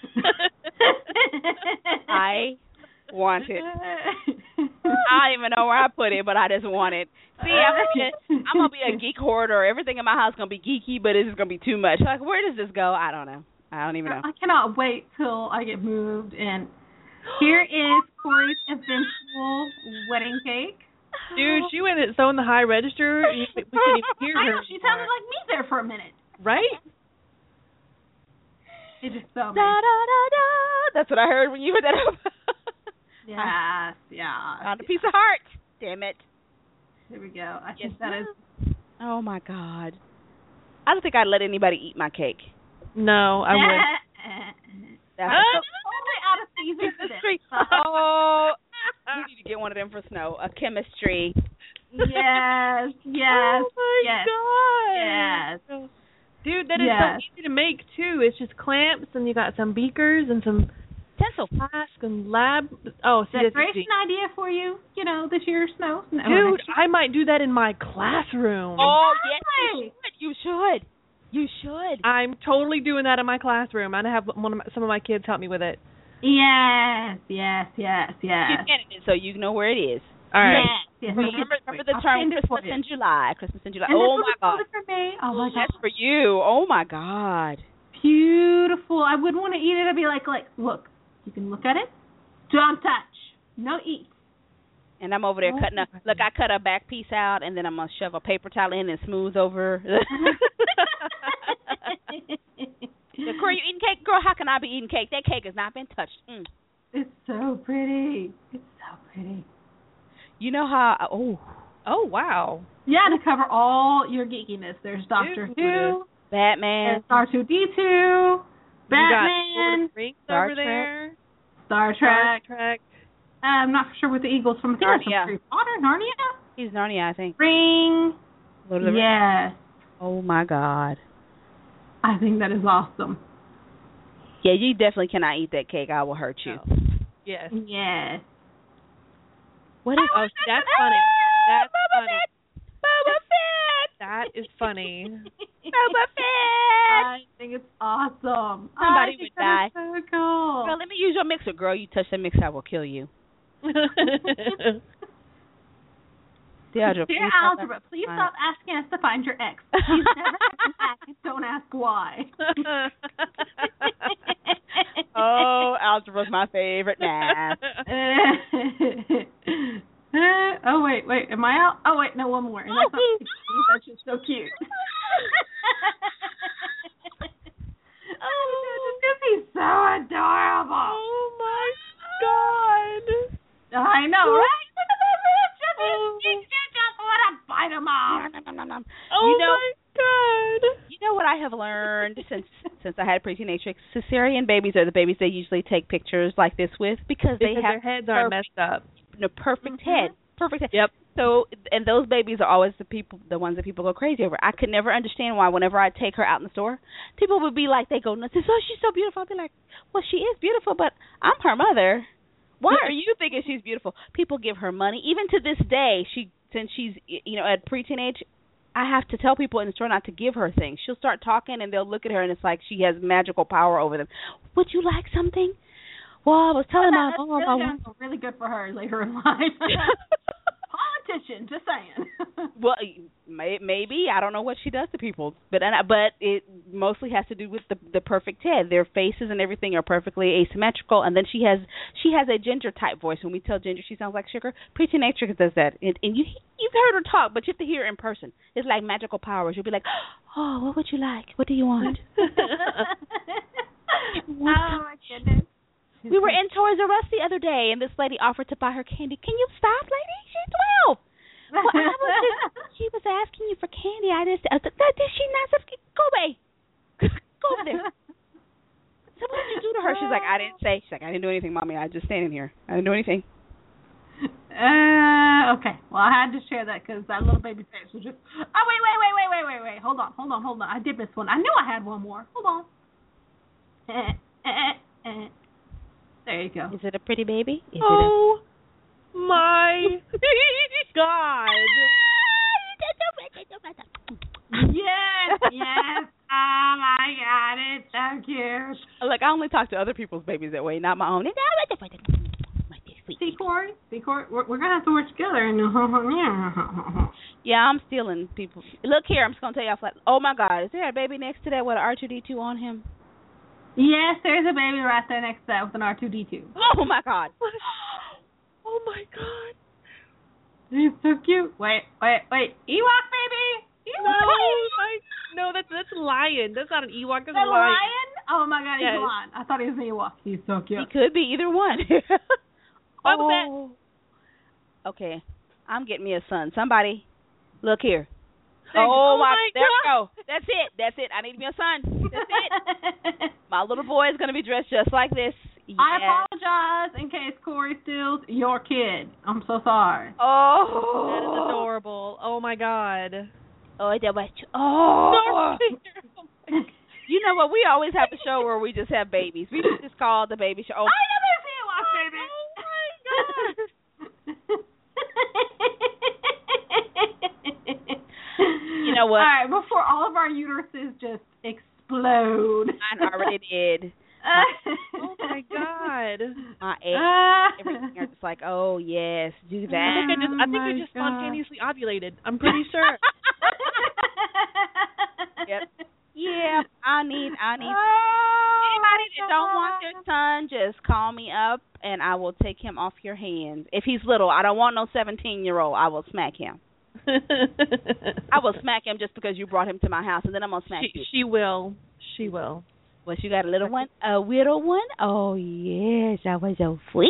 I want it. I don't even know where I put it, but I just want it. See, I'm gonna, I'm gonna be a geek hoarder. Everything in my house is gonna be geeky, but it's just gonna be too much. Like, where does this go? I don't know. I don't even know.
I cannot wait till I get moved. And here is Corey's eventual wedding cake.
Dude, she went it so in the high register. We couldn't even hear
I
her.
know, she sounded like me there for a minute.
Right?
It just felt
Da,
me.
da, da, da. That's what I heard when you put that up.
Yes, yeah.
On a piece of heart. Damn it.
There we go. I think
Yes,
that
ma'am.
is.
Oh my God. I don't think I'd let anybody eat my cake.
No, I would.
That's
I'm
so-
totally out of season for this.
chemistry. Oh, we need to get one of them for Snow. A chemistry.
Yes, yes,
Oh my
yes,
God.
yes.
Dude, that is
Yes.
so easy to make too. It's just clamps and you got some beakers and some
Tinsel.
flask and lab. Oh, see, that's
Decoration
easy.
idea for you, you know, this year's snow. No,
Dude,
next year.
I might do that in my classroom.
Oh,
Exactly.
yes, you should. You should. You should.
I'm totally doing that in my classroom. I'm gonna have one of my, some of my kids help me with it.
Yes, yes, yes, yes.
You're candidate, so you know where it is.
All right.
Yes, yes.
Remember, remember the
I'll
term
send it for
Christmas
you.
in July. Christmas in July.
And
Oh,
this
my
was
God.
totally for me. Oh, my God.
That's for you. Oh, my God.
Beautiful. I wouldn't want to eat it. I'd be like, like, look, you can look at it. Don't touch. No eat.
And I'm over there
Oh,
cutting a,
my
look, I cut a back piece out, and then I'm going to shove a paper towel in and smooth over. Girl, you eating cake? Girl, how can I be eating cake? That cake has not been touched. Mm.
It's so pretty. It's so pretty.
You know how, oh,
Oh, wow.
Yeah, to cover all your geekiness. There's Doctor
Dude.
Who.
Batman.
There's R two D two.
You got
Batman.
Lord of the Rings
Star
over
Trek.
there.
Star
Star
Trek.
Trek.
I'm not sure what the Eagles from. I think it's
Narnia.
from Harry Potter. Narnia.
He's Narnia, I think.
Ring.
Lord of the Rings.
Yes.
Oh, my God.
I think that is awesome.
Yeah, you definitely cannot eat that cake. I will hurt you.
Oh. Yes.
Yes.
What is
Oh, that's funny. That's
Boba
funny.
Fett. Boba Fett.
That is funny.
Boba Fett.
I think it's awesome.
Somebody
I think
would
that is so cool.
Girl, let me use your mixer. Girl, you touch that mixer, I will kill you. Deidre,
Dear
please stop
Algebra,
that.
please
Fine.
stop asking us to find your ex. Please never come back and don't ask why.
Oh, algebra's my favorite math.
Oh, wait, wait. Am I out? Oh, wait, no, one more. And that's, not, that's just so cute. Oh, he's so adorable.
Oh, my God.
I know, right? Look at that little Jimmy.
Oh.
You just want to bite him off.
Oh,
You know-
my God.
You know what I have learned since since I had pretenatrix? Cesarean babies are the babies they usually take pictures like this with because they
Because
have
their heads aren't
perfect,
messed up.
the perfect
Mhm.
head. Perfect head.
Yep.
So, and those babies are always the people, the ones that people go crazy over. I could never understand why whenever I take her out in the store, people would be like, they go nuts. Oh, she's so beautiful. I'd be like, well, she is beautiful, but I'm her mother. Why are you thinking she's beautiful? People give her money. Even to this day, she since she's, you know, at pre-teenage, I have to tell people in the store not to give her things. She'll start talking, and they'll look at her, and it's like she has magical power over them. Would you like something? Well, I was telling my
mom.
That's
really, I, really good for her later in life. Politician, just saying.
Well, may, maybe. I don't know what she does to people. But but it mostly has to do with the the perfect head. Their faces and everything are perfectly asymmetrical. And then she has she has a Ginger type voice. When we tell Ginger she sounds like Sugar, Preachinatrix does that. And, and you, you've heard her talk, but you have to hear her in person. It's like magical powers. You'll be like, oh, what would you like? What do you want?
Oh, my goodness.
We were in Toys R Us the other day, and this lady offered to buy her candy. Can you stop, lady? She's twelve. Well, I was just, she was asking you for candy. I just, uh, th- did she not? Go away. Go over there. So what did you do to her? She's like, I didn't say. She's like, I didn't do anything, Mommy. I was just standing here. I didn't do anything.
Uh, okay. Well, I had to share that because that little baby face was just, oh, wait, wait, wait, wait, wait, wait, wait. Hold on, hold on, hold on. I did miss one. I knew I had one more. Hold on. Eh, eh, eh, eh. There you go.
Is it a pretty baby? Is
oh, it a... my God.
Yes, yes. Oh, my God. It's so cute.
Look, I only talk to other people's babies that way, not my own.
See, Corey? See, Corey? We're, we're going to have to work together. And
yeah, I'm stealing people. Look here. I'm just going to tell you off like, oh, my God. Is there a baby next to that with an R two D two on him?
Yes, there's a baby right there next to that with an R two D two.
Oh, my God.
Oh, my God.
He's so cute. Wait, wait, wait. Ewok, baby! Ewok!
No, I, no that's, that's a lion. That's not an Ewok. That's
a
lion.
lion? Oh, my God, he's
yes.
a lion. I thought he was an Ewok. He's so cute.
He could be either one.
Oh.
Okay, I'm getting me a son. Somebody, look here.
There
oh,
oh
my,
my
there
God.
we go. That's it. That's it. I need me a son. That's it. My little boy is going to be dressed just like this. Yes.
I apologize in case Corey steals your kid. I'm so sorry.
Oh.
That is adorable. Oh, my God.
Oh, that was, oh. You know what? We always have a show where we just have babies. We just call the baby show. Oh,
I never see it, watch baby.
Oh, my God.
You know what?
All right, before all of our uteruses just explode.
Mine already did.
Oh, my God.
My eggs, everything are just like, oh, yes, do that.
I think I just, I think I just spontaneously ovulated. I'm pretty sure.
Yep. Yeah, I need, I need.
Oh,
Anybody that don't want their son, just call me up, and I will take him off your hands. If he's little, I don't want no seventeen-year-old. I will smack him. I will smack him just because you brought him to my house, and then I'm going to smack
she,
you.
She will. She will.
Well, you got a little one? A little one? Oh, yes. That was so sweet.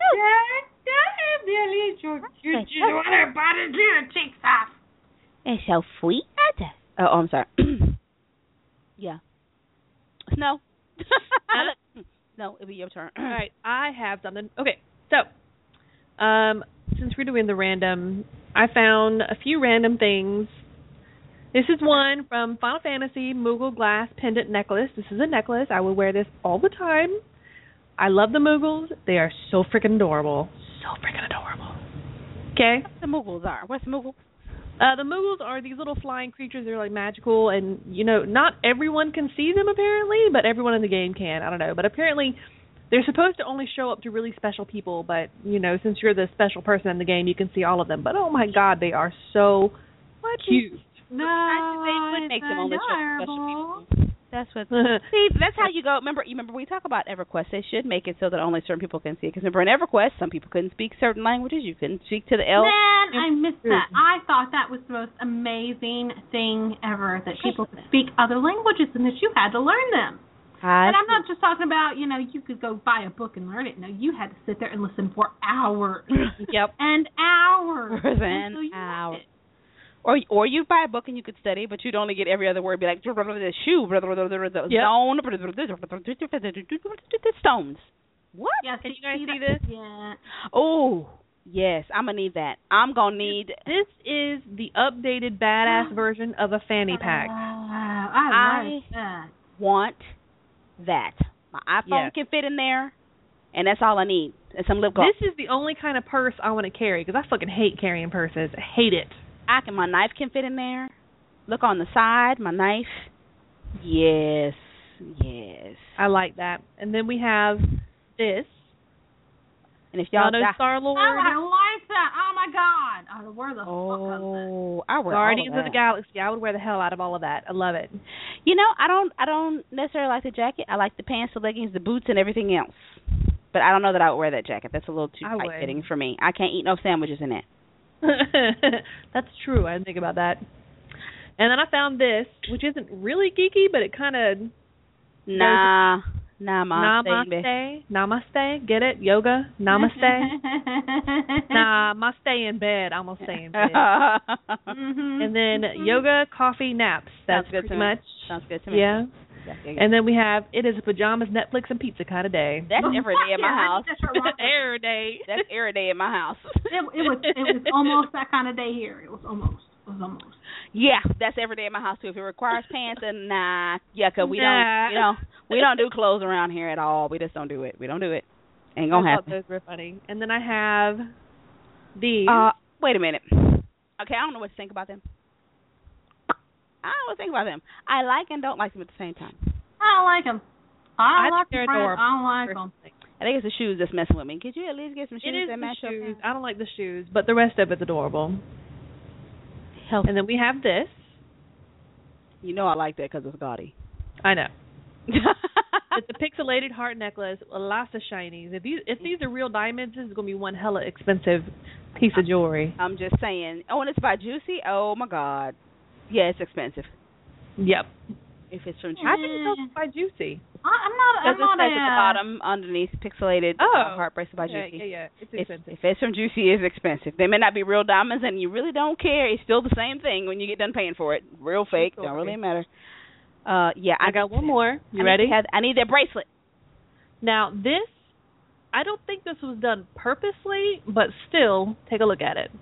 It's so sweet. Oh, I'm sorry. Yeah. No. No, it'll be your turn.
All right, I have something. Okay, so um, since we're doing the random, I found a few random things. This is one from Final Fantasy Moogle Glass Pendant Necklace. This is a necklace. I will wear this all the time. I love the Moogles. They are so freaking adorable. So freaking adorable. Okay?
What the Moogles are? What's Moogle?
Uh, the Moogles are these little flying creatures. They're like magical, and you know, not everyone can see them apparently, but everyone in the game can. I don't know, but apparently they're supposed to only show up to really special people. But you know, since you're the special person in the game, you can see all of them. But oh my God, they are so cute.
No,
they would make them only show special people. That's what. See, that's how you go. Remember, you remember we talk about EverQuest. They should make it so that only certain people can see it. Because remember, in EverQuest, some people couldn't speak certain languages. You couldn't speak to the elves.
Man, I missed that. I thought that was the most amazing thing ever, that people could speak other languages and that you had to learn them.
I
and I'm not just talking about, you know, you could go buy a book and learn it. No, you had to sit there and listen for hours.
Yep.
And hours.
And hours. Or or you buy a book and you could study, but you'd only get every other word. Be like, the shoe, zone, stones. What?
Yes,
Can you guys see this?
Yeah.
Oh, Yes, I'm gonna need that. I'm gonna need.
This is the updated badass version of a fanny pack.
Uh, I like
I
that.
want that. My iPhone
Yes.
can fit in there, and that's all I need. And some lip gloss.
This is the only kind of purse I want to carry because I fucking hate carrying purses. I hate it.
I can. My knife can fit in there. Look on the side. My knife. Yes. Yes.
I like that. And then we have this.
And if y'all
know
die-
Star Lord,
Oh, I like that. Oh my God. I would wear the fuck out of that.
Oh, I wear
Guardians
all
of,
of
the
that.
Galaxy. I would wear the hell out of all of that. I love it.
You know, I don't. I don't necessarily like the jacket. I like the pants, the leggings, the boots, and everything else. But I don't know that I would wear that jacket. That's a little too
I
tight
would.
fitting for me. I can't eat no sandwiches in it.
That's true. I didn't think about that. And then I found this, which isn't really geeky, but it kind of
Nah, namaste.
namaste, namaste. Get it? Yoga, namaste. Namaste in bed. I'm gonna stay in bed.
Mm-hmm.
And then yoga, coffee, naps. That's
Sounds good
pretty
to me.
much.
Sounds good to me.
Yeah.
Yeah, yeah, yeah.
And then we have it is pajamas, Netflix, and pizza kind of day.
That's every day in my
Yeah,
house.
that's what rock-
Every day.
That's every day in my house.
It, it was it was almost that kind of day here. It was almost. It was almost.
Yeah, that's every day in my house too. If it requires pants, then nah, yeah, 'cause we
Nah.
don't, you know, we don't do clothes around here at all. We just don't do it. We don't do it. Ain't gonna
I thought
happen.
those were funny. And then I have these.
Uh, wait a minute. Okay, I don't know what to think about them. I don't know what to think about them. I like and don't like them at the same time.
I don't like them. I
I
don't
think
like
they're
them.
adorable.
I don't like them.
I think it's the shoes that's messing with me. Could you at least get some
It
shoes
is
that
the
match your
shoes.
pants?
I don't like the shoes, but the rest of it's adorable.
Healthy.
And then we have this.
You know I like that 'cause it's gaudy.
I know. It's a pixelated heart necklace with lots of shinies. If these if these are real diamonds, this is gonna be one hella expensive piece of jewelry.
I'm just saying. Oh, and it's by Juicy. Oh my God. Yeah, it's expensive.
Yep.
If it's from Juicy.
I think it's also by Juicy.
I, I'm not.
Because
I'm
it
not
says
a.
at the bottom underneath pixelated
Oh.
uh, heart bracelet by
Yeah,
Juicy.
yeah, yeah. It's
If,
expensive.
if it's from Juicy, it's expensive. They may not be real diamonds, and you really don't care. It's still the same thing when you get done paying for it. Real fake,
True
don't
story.
really matter. Uh, yeah,
I got one more.
I
You
need
ready?
to have- I need that bracelet.
Now this, I don't think this was done purposely, but still, take a look at it.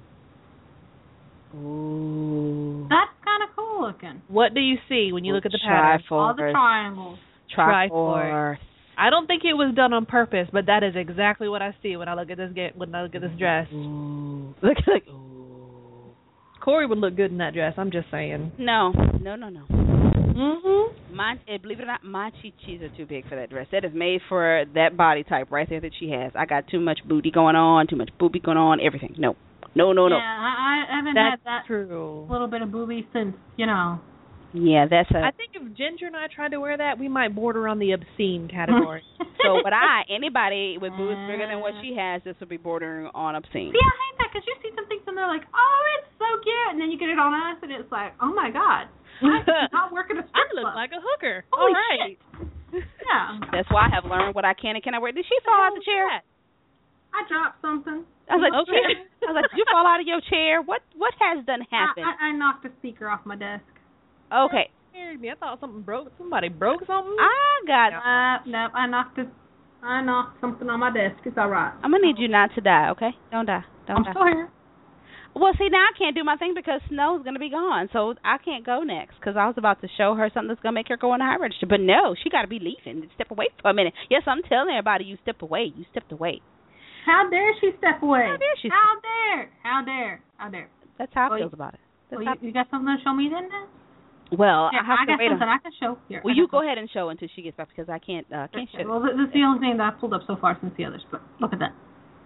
Ooh.
That's kind of cool looking.
What do you see when you look at the pattern?
All the triangles.
Triforce.
I don't think it was done on purpose, but that is exactly what I see when I look at this get when I look at this dress.
Ooh. Look, look. Ooh.
Corey would look good in that dress. I'm just saying.
No, no, no, no.
Mhm.
My, eh, believe it or not, my chi-chis are too big for that dress. That is made for that body type right there that she has. I got too much booty going on, too much booby going on, everything. No, no, no, no.
Yeah, I, I haven't
That's
had that
true.
little bit of booby since, you know.
Yeah, that's a.
I think if Ginger and I tried to wear that, we might border on the obscene category.
So, but I, anybody with boobs bigger than what she has, this would be bordering on obscene.
See, I hate that because you see some things and they're like, oh, it's so cute, and then you get it on us and it's like, oh my God, I did not work at a
I
strip
look
club.
like a hooker.
Holy
All right.
shit. Yeah.
That's why I have learned what I can and cannot wear. Did she fall out the chair?
I dropped something.
I was like,
Okay.
I was like, did you fall out of your chair? What What has done
I,
happened?
I, I knocked a speaker off my desk.
Okay,
Scared me. I thought something broke. Somebody broke something.
I got.
Uh, nope, I knocked it. I knocked something on my desk. It's all right.
I'm gonna need you not to die. Okay, don't die. Don't
I'm
die.
still here.
Well, see, now I can't do my thing because Snow's going to be gone, so I can't go next because I was about to show her something that's going to make her go on the high register. But no, she got to be leaving. Step away for a minute. Yes, I'm telling everybody you stepped away. You stepped away.
How dare she step away?
How dare she
How dare? How dare? How dare?
That's how I
Well,
feel about it. That's
Well,
how
you, you got something to show me then? then?
well
Here,
I have
I
to
got
wait
something
on.
I can show. Here,
Well,
I
you
got
go ahead and show until she gets back because I can't. Uh, can't
Okay,
show.
well, this is the only thing that I pulled up so far since the others. But look at that.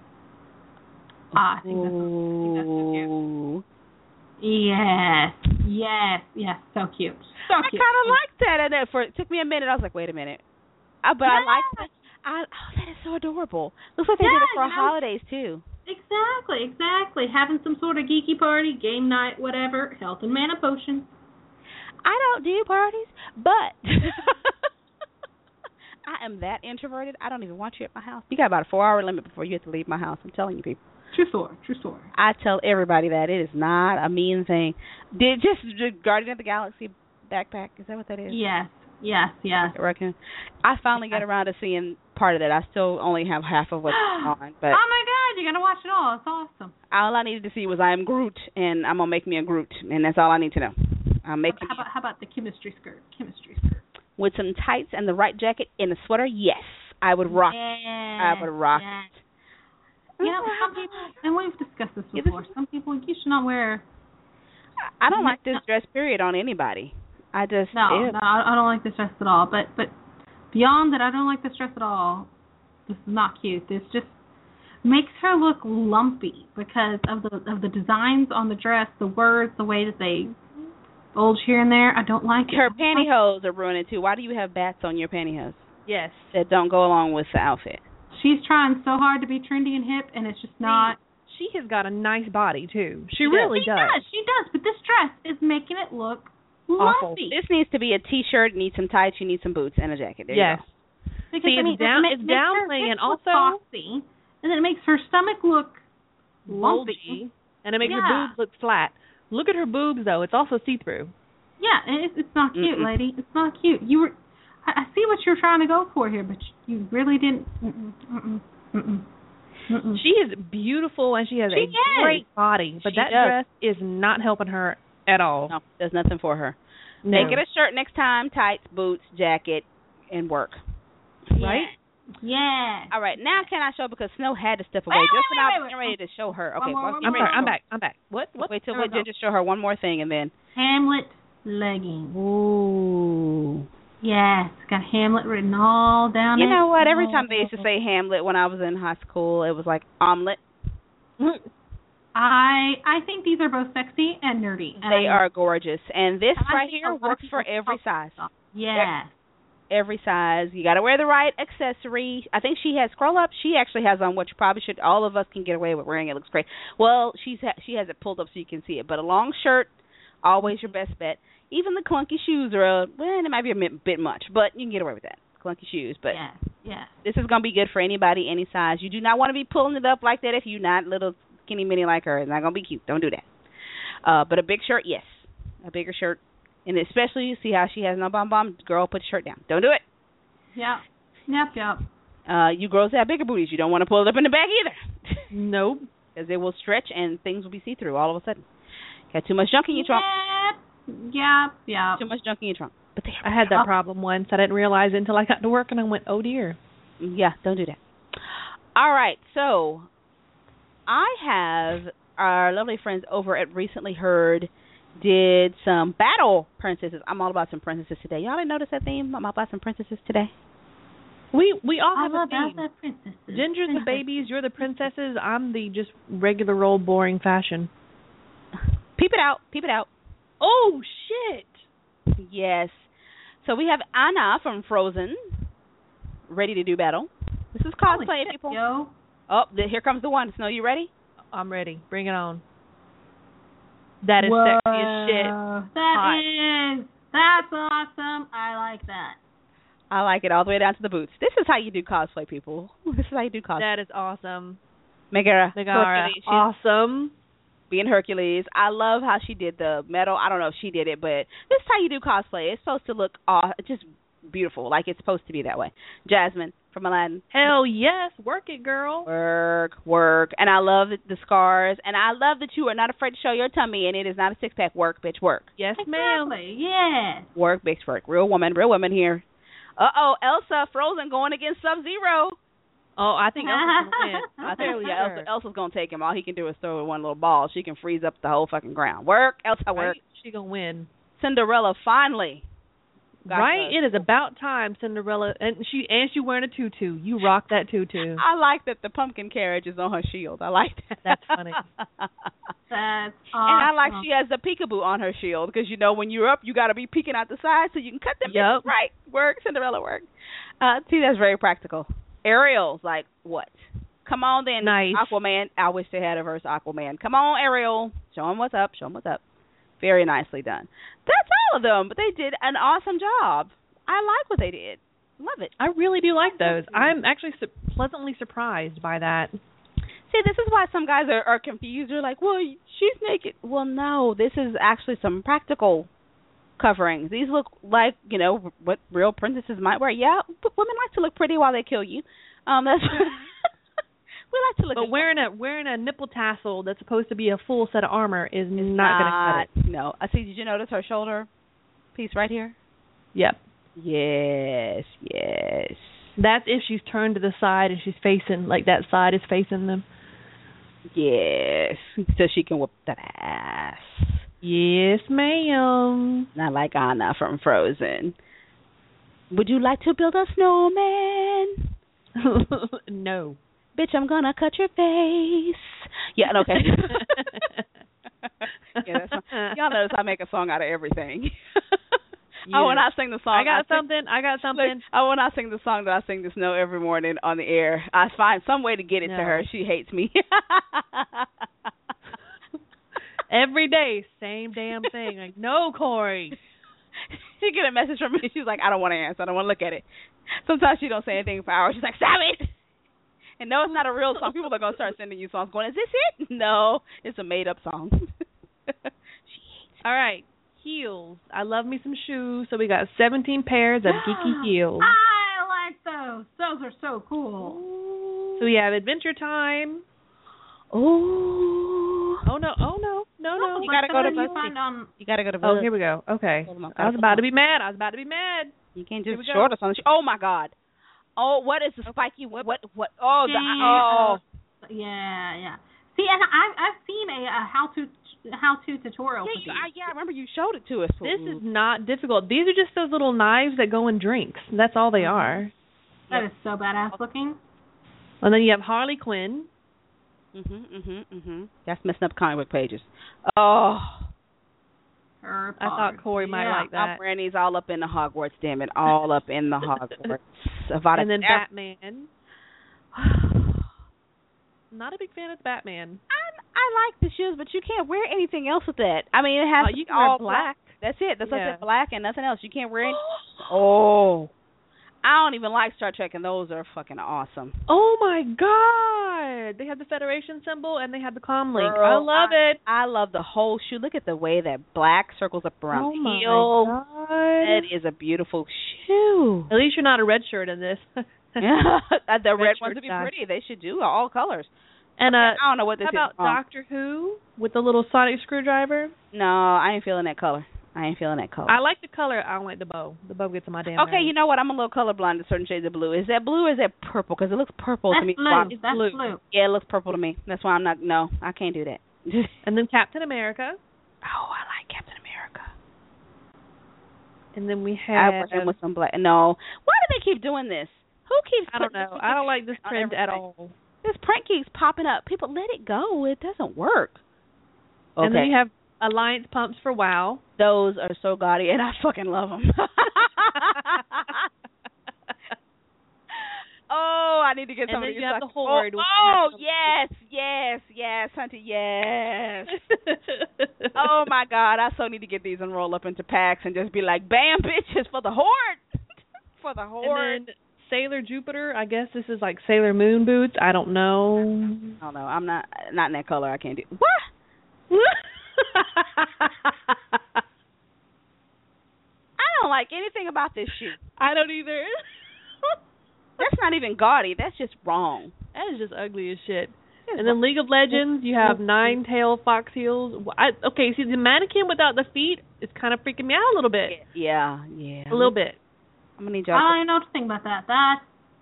Ah, I think that's, I think that's so cute.
Ooh.
Yes, yes, yes, so cute. So
I
cute.
kind of like that. And then for it took me a minute. I was like, wait a minute. Uh, but I
Yeah.
like that. I, oh, that is so adorable. Looks like they did it
Yeah,
for
you know.
holidays too.
Exactly, exactly. Having some sort of geeky party, game night, whatever. Health and mana potion.
I don't do parties, but I am that introverted. I don't even want you at my house. You got about a four-hour limit before you have to leave my house. I'm telling you, people.
True story, true story.
I tell everybody that it is not a mean thing. Did just the Guardian of the Galaxy backpack? Is that what that is?
Yes, yes, yes.
I reckon. I finally got around to seeing part of that. I still only have half of what's on, but
Oh my God, you You gotta watch it all. It's awesome.
All I needed to see was I am Groot, and I'm gonna make me a Groot, and that's all I need to know. I'm making
How about how about the chemistry skirt? Chemistry skirt.
with some tights and the right jacket and a sweater. Yes, I would rock.
Yes,
I would rock.
Yes. You know, some people, and we've discussed this before. Some people, you should not wear.
I don't like this dress. Period on anybody. I just
no,
ew.
no, I don't like this dress at all. But but beyond that, I don't like this dress at all. This is not cute. This just makes her look lumpy because of the of the designs on the dress, the words, the way that they bulge here and there. I don't like it.
Her pantyhose are ruining too. Why do you have bats on your pantyhose?
Yes.
That don't go along with the outfit.
She's trying so hard to be trendy and hip, and it's just not.
She has got a nice body too. She,
She
really
She
does.
does. She does. But this dress is making it look
Awful.
lumpy.
This needs to be a t-shirt. You need some tights. You need some boots and a jacket. There
Yes.
you go.
Because,
See,
I mean,
it's down-
it
it's
makes her
downplaying,
hips
and
look
also-
boxy, and then it makes her stomach look lumpy.
Bulgy, and it makes her
Yeah.
boobs look flat. Look at her boobs though; it's also see-through.
Yeah, and it's, it's not cute,
Mm-mm.
lady. It's not cute. You were, I, I see what you're trying to go for here, but you really didn't. Mm-mm, mm-mm, mm-mm, mm-mm.
She is beautiful, and she has
She
a
is.
great body, but
She
that
does.
dress is not helping her at all.
No, there's nothing for her.
No.
Make it a shirt next time. Tights, boots, jacket, and work.
right?
Yeah.
All right, now can I show because Snow had to step away
Wait,
just
wait,
when I
wait,
was
wait.
getting ready to show her.
One
Okay,
more,
well,
one
get
I'm
ready
sorry.
to
I'm
show
back. I'm back. What?
her.
What?
Wait till
There we
wait,
go.
just show her one more thing and then.
Hamlet leggings.
Ooh.
Yes, got Hamlet written all down
You
it.
know what? Every time they used to say Hamlet when I was in high school, it was like omelet.
I I think these are both sexy and nerdy. And
They
I-
are gorgeous, and this
I
right
think
here
a lot of
works for
people
every
talk
size.
about- Yes.
Every size. You got to wear the right accessory. I think she has scroll up. She actually has on what you probably should. All of us can get away with wearing. It looks great. Well, she's ha- she has it pulled up so you can see it. But a long shirt, always your best bet. Even the clunky shoes are a, well, it might be a mi- bit much, but you can get away with that. Clunky shoes, but
Yes. Yes.
this is gonna be good for anybody, any size. You do not want to be pulling it up like that if you're not little skinny mini like her. It's not gonna be cute. Don't do that. Uh, but a big shirt, yes, a bigger shirt, and especially you see how she has no bomb bomb. Girl, put your shirt down. Don't do it.
Yep. Yep. Yep.
Uh, you girls have bigger booties. You don't want to pull it up in the back either,
Nope.
because it will stretch and things will be see through all of a sudden. Got too much junk in your trunk.
Yep. Yep. Yep.
Too much junk in your trunk. But they
I had that problem once. I didn't realize it until I got to work, and I went, "Oh dear."
Yeah, don't do that. All right, so I have our lovely friends over at Recently Heard did some battle princesses. I'm all about some princesses today. Y'all didn't notice that theme? I'm all about some princesses today.
We we all
I
have a
love
theme.
that princesses.
Ginger's the babies. You're the princesses. I'm the just regular old boring fashion.
Peep it out. Peep it out.
Oh shit!
Yes. So we have Anna from Frozen ready to do battle. This is
Holy
cosplay,
shit,
people.
Yo.
Oh, th- here comes the one. Snow, you ready?
I'm ready. Bring it on. That is
Whoa.
sexy as shit.
That
Hot.
is. That's awesome. I like that.
I like it all the way down to the boots. This is how you do cosplay, people. This is how you do cosplay.
That is awesome.
Megara.
Megara,
Hercules. She's
awesome.
being Hercules. I love how she did the metal. I don't know if she did it, but this is how you do cosplay. It's supposed to look aw- just beautiful, like it's supposed to be that way. Jasmine from Aladdin.
Hell yes, work it, girl.
Work, work. And I love the, the scars. And I love that you are not afraid to show your tummy, and it is not a six-pack. Work, bitch, work.
Yes, ma'am.
Exactly. Yes.
Work, bitch, work. Real woman, real woman here. Uh-oh, Elsa, Frozen, going against Sub-Zero.
Oh, I think Elsa's gonna win.
I think
Fairly
yeah,
sure.
Elsa, Elsa's going to take him. All he can do is throw one little ball. She can freeze up the whole fucking ground. Work, Elsa, work.
Right? She gonna win.
Cinderella finally. got
Right?
the-
It is about time, Cinderella, and she and she wearing a tutu. You rock that tutu.
I like that the pumpkin carriage is on her shield. I like that.
That's funny.
That's awesome.
And I like she has the peekaboo on her shield because, you know, when you're up, you got to be peeking out the side so you can cut them.
Yep.
Right. Work, Cinderella work. Uh, see, that's very practical. Ariel's like, what? Come on then,
Nice.
Aquaman. I wish they had a verse Aquaman. Come on, Ariel. Show him what's up. Show him what's up. Very nicely done. That's all of them, but they did an awesome job. I like what they did. Love it.
I really do like those. I'm actually su- pleasantly surprised by that.
See, this is why some guys are, are confused. They're like, well, she's naked. Well, no, this is actually some practical coverings. These look like, you know, what real princesses might wear. Yeah, but women like to look pretty while they kill you. Um, that's We like to look.
But
at
wearing a wearing a nipple tassel that's supposed to be a full set of armor is not,
not
going to cut it.
No. I see. Did you notice her shoulder piece right here?
Yep.
Yes. Yes.
That's if she's turned to the side and she's facing, like that side is facing them.
Yes. So she can whoop that ass.
Yes, ma'am.
Not like Anna from Frozen. Would you like to build a snowman?
No.
Bitch, I'm gonna cut your face. Yeah, okay. Yeah, that's my, y'all notice I make a song out of everything.
Yeah.
Oh, when I sing the song,
I got
I sing,
something. I got something.
Look, oh, when I sing the song that I sing to Snow every morning on the air, I find some way to get it
No.
to her. She hates me.
Every day, same damn thing. Like, no, Corey.
She get a message from me. She's like, I don't want to answer. I don't want to look at it. Sometimes she don't say anything for hours. She's like, stop it. And no, it's not a real song. People are going to start sending you songs going, is this it? No, it's a made-up song.
All right, heels. I love me some shoes. So we got seventeen pairs of geeky heels.
I like those. Those are so cool.
So we have Adventure Time.
Oh.
Oh, no. Oh, no. No, no.
You gotta go to
you
BuzzFeed.
find on.
You got to go to
Oh,
BuzzFeed.
here we go. Okay.
Hold on,
I was about to be mad. I was about to be mad.
You can't
Here
just
we go.
short us on the sh- Oh, my God. Oh, what is the spiky? What? What? what oh, the, oh.
Yeah, yeah. See, and I, I've seen a, a how-to how-to tutorial.
Yeah,
for
you,
these.
I, yeah, I remember you showed it to us.
This is not difficult. These are just those little knives that go in drinks. That's all they are.
That is so badass looking.
And then you have Harley Quinn.
Mhm, mhm, mhm. That's messing up comic book pages. Oh,
Her
I thought Corey might
yeah.
like that.
I'm wearing these all up in the Hogwarts. Damn it, all up in the Hogwarts. Avada
And then
Kedavra.
Batman. Not a big fan of Batman.
I, I like the shoes, but you can't wear anything else with that. I mean, it has
Oh,
to
you
be
can wear
all
black.
That's it. That's what I
Yeah.
said, black and nothing else. You can't wear any. Oh, I don't even like Star Trek, and those are fucking awesome.
Oh my God! They have the Federation symbol and they have the comm link. I
Girl,
love it.
I love the whole shoe. Look at the way that black circles up around
Oh
the
my
heel.
God!
That is a beautiful shoe.
At least you're not a red shirt in this.
Yeah, the red,
Red
ones
shirt
would be
style.
pretty. They should do all colors.
And
Okay,
uh,
I don't know what this
how about
is. Um,
Doctor Who with the little sonic screwdriver?
No, I ain't feeling that color. I ain't feeling that color.
I like the color. I don't like the bow. The bow gets on my damn
Okay,
nerves.
you know what? I'm a little colorblind to certain shades of blue. Is that blue or is that purple? Because it looks purple
That's
to me.
blue.
Wow.
That's
blue.
blue.
Yeah, it looks purple to me. That's why I'm not. No, I can't do that.
And then Captain America.
Oh, I like Captain America.
And then we
I
have.
wear him with some black. No, why do they keep doing this? Who keeps?
I don't
putting
know.
this-
I don't like this
on
trend at
everything?
all.
This print keeps popping up. People, let it go. It doesn't work. Okay.
And then you have Alliance pumps for WoW.
Those are so gaudy, and I fucking love them. Oh, I need to get
And
some
then
of these.
you have
suckers.
the Horde,
Oh,
which
oh
has-
yes, yes, yes, Hunter, yes. Oh my God, I so need to get these and roll up into packs and just be like, bam, bitches, for the Horde, for the Horde.
And then Sailor Jupiter. I guess this is like Sailor Moon boots. I don't know.
I don't know. I'm not not in that color. I can't do. What? I don't like anything about this shoe.
I don't either.
That's not even gaudy. That's just wrong.
That is just ugly as shit. And then League of Legends, you have nine-tail fox heels. I, okay, see, the mannequin without the feet is kind of freaking me out a little bit.
Yeah, yeah.
A little bit.
I'm gonna need
I
y'all.
don't even know what to think about that. That.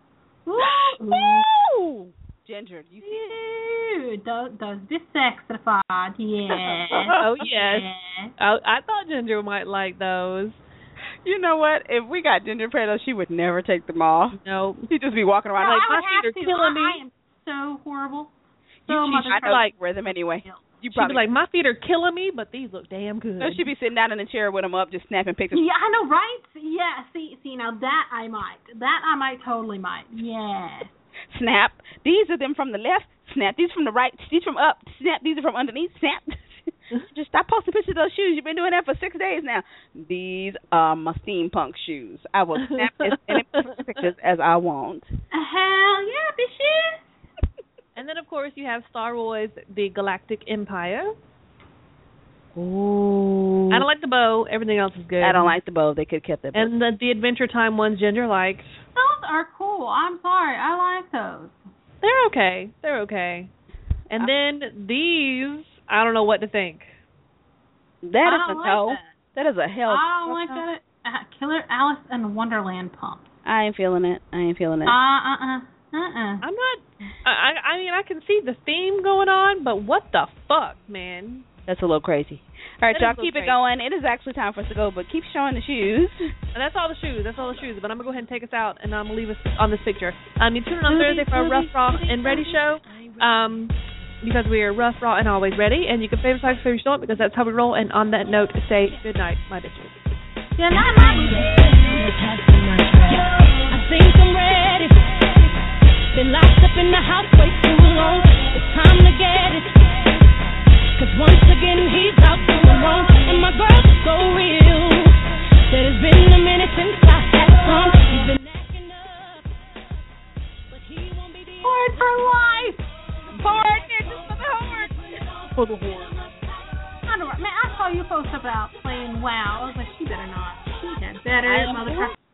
Woo! Ginger, you see?
Ew, does, does this sexified? Yeah.
Oh, yes.
Yeah.
I, I thought Ginger might like those.
You know what? If we got Ginger Preto, she would never take them off.
No.
She'd just be walking around
No,
like,
I
my
would
feet
have
are
to.
killing me.
I, I am so horrible. So
You
much.
cheat. I know
like-
you wear them anyway. You
She'd be
probably
like, my feet are killing me, but these look damn good.
no, she'd be sitting down in a chair with them up, just snapping pictures.
Yeah, I know, right? Yeah, see, see, now that I might. That I might totally might. Yeah.
Snap. These are them from the left. Snap. These from the right. These from up. Snap. These are from underneath. Snap. Just stop posting pictures of those shoes. You've been doing that for six days now. These are my steampunk shoes. I will snap as many pictures as I want.
Hell yeah, bitches.
And then, of course, you have Star Wars, the Galactic Empire.
Ooh.
I don't like the bow. Everything else is good.
I don't like the bow. They could have kept that bow.
And the, the Adventure Time ones Ginger likes.
Those are cool. I'm sorry. I like those.
They're okay. They're okay. And uh, then these, I don't know what to think.
That is a like no. That. that is a hell.
I don't like that. Uh, Killer Alice and Wonderland pump.
I ain't feeling it. I ain't feeling it.
Uh uh uh uh uh.
I'm not. I I mean I can see the theme going on, but what the fuck, man?
That's a little crazy. All right,
that
y'all keep crazy. it going. It is actually time for us to go, but keep showing the shoes.
And that's all the shoes. That's all the shoes. But I'm gonna go ahead and take us out, and I'm gonna leave us on this picture. Um, you tune in on Thursday for a Rough, Raw, and Ready show. Um. Because we are rough, raw, and always ready. And you can favorite size favorite don't, because that's how we roll. And on that note, say good night, my bitches.
Good night, my
I think I'm ready. Been locked up in the house way too long. It's time to get it. Cause once again, he's out doing wrong. And my girl's so real. Said it's been a minute since I had some. He's been acting up. But he won't be the
Hard for life.
Hard, just for the horn.
For the horn.
I don't know, man, I saw you post about playing WoW. I was like, she better not. She had better, motherfucker.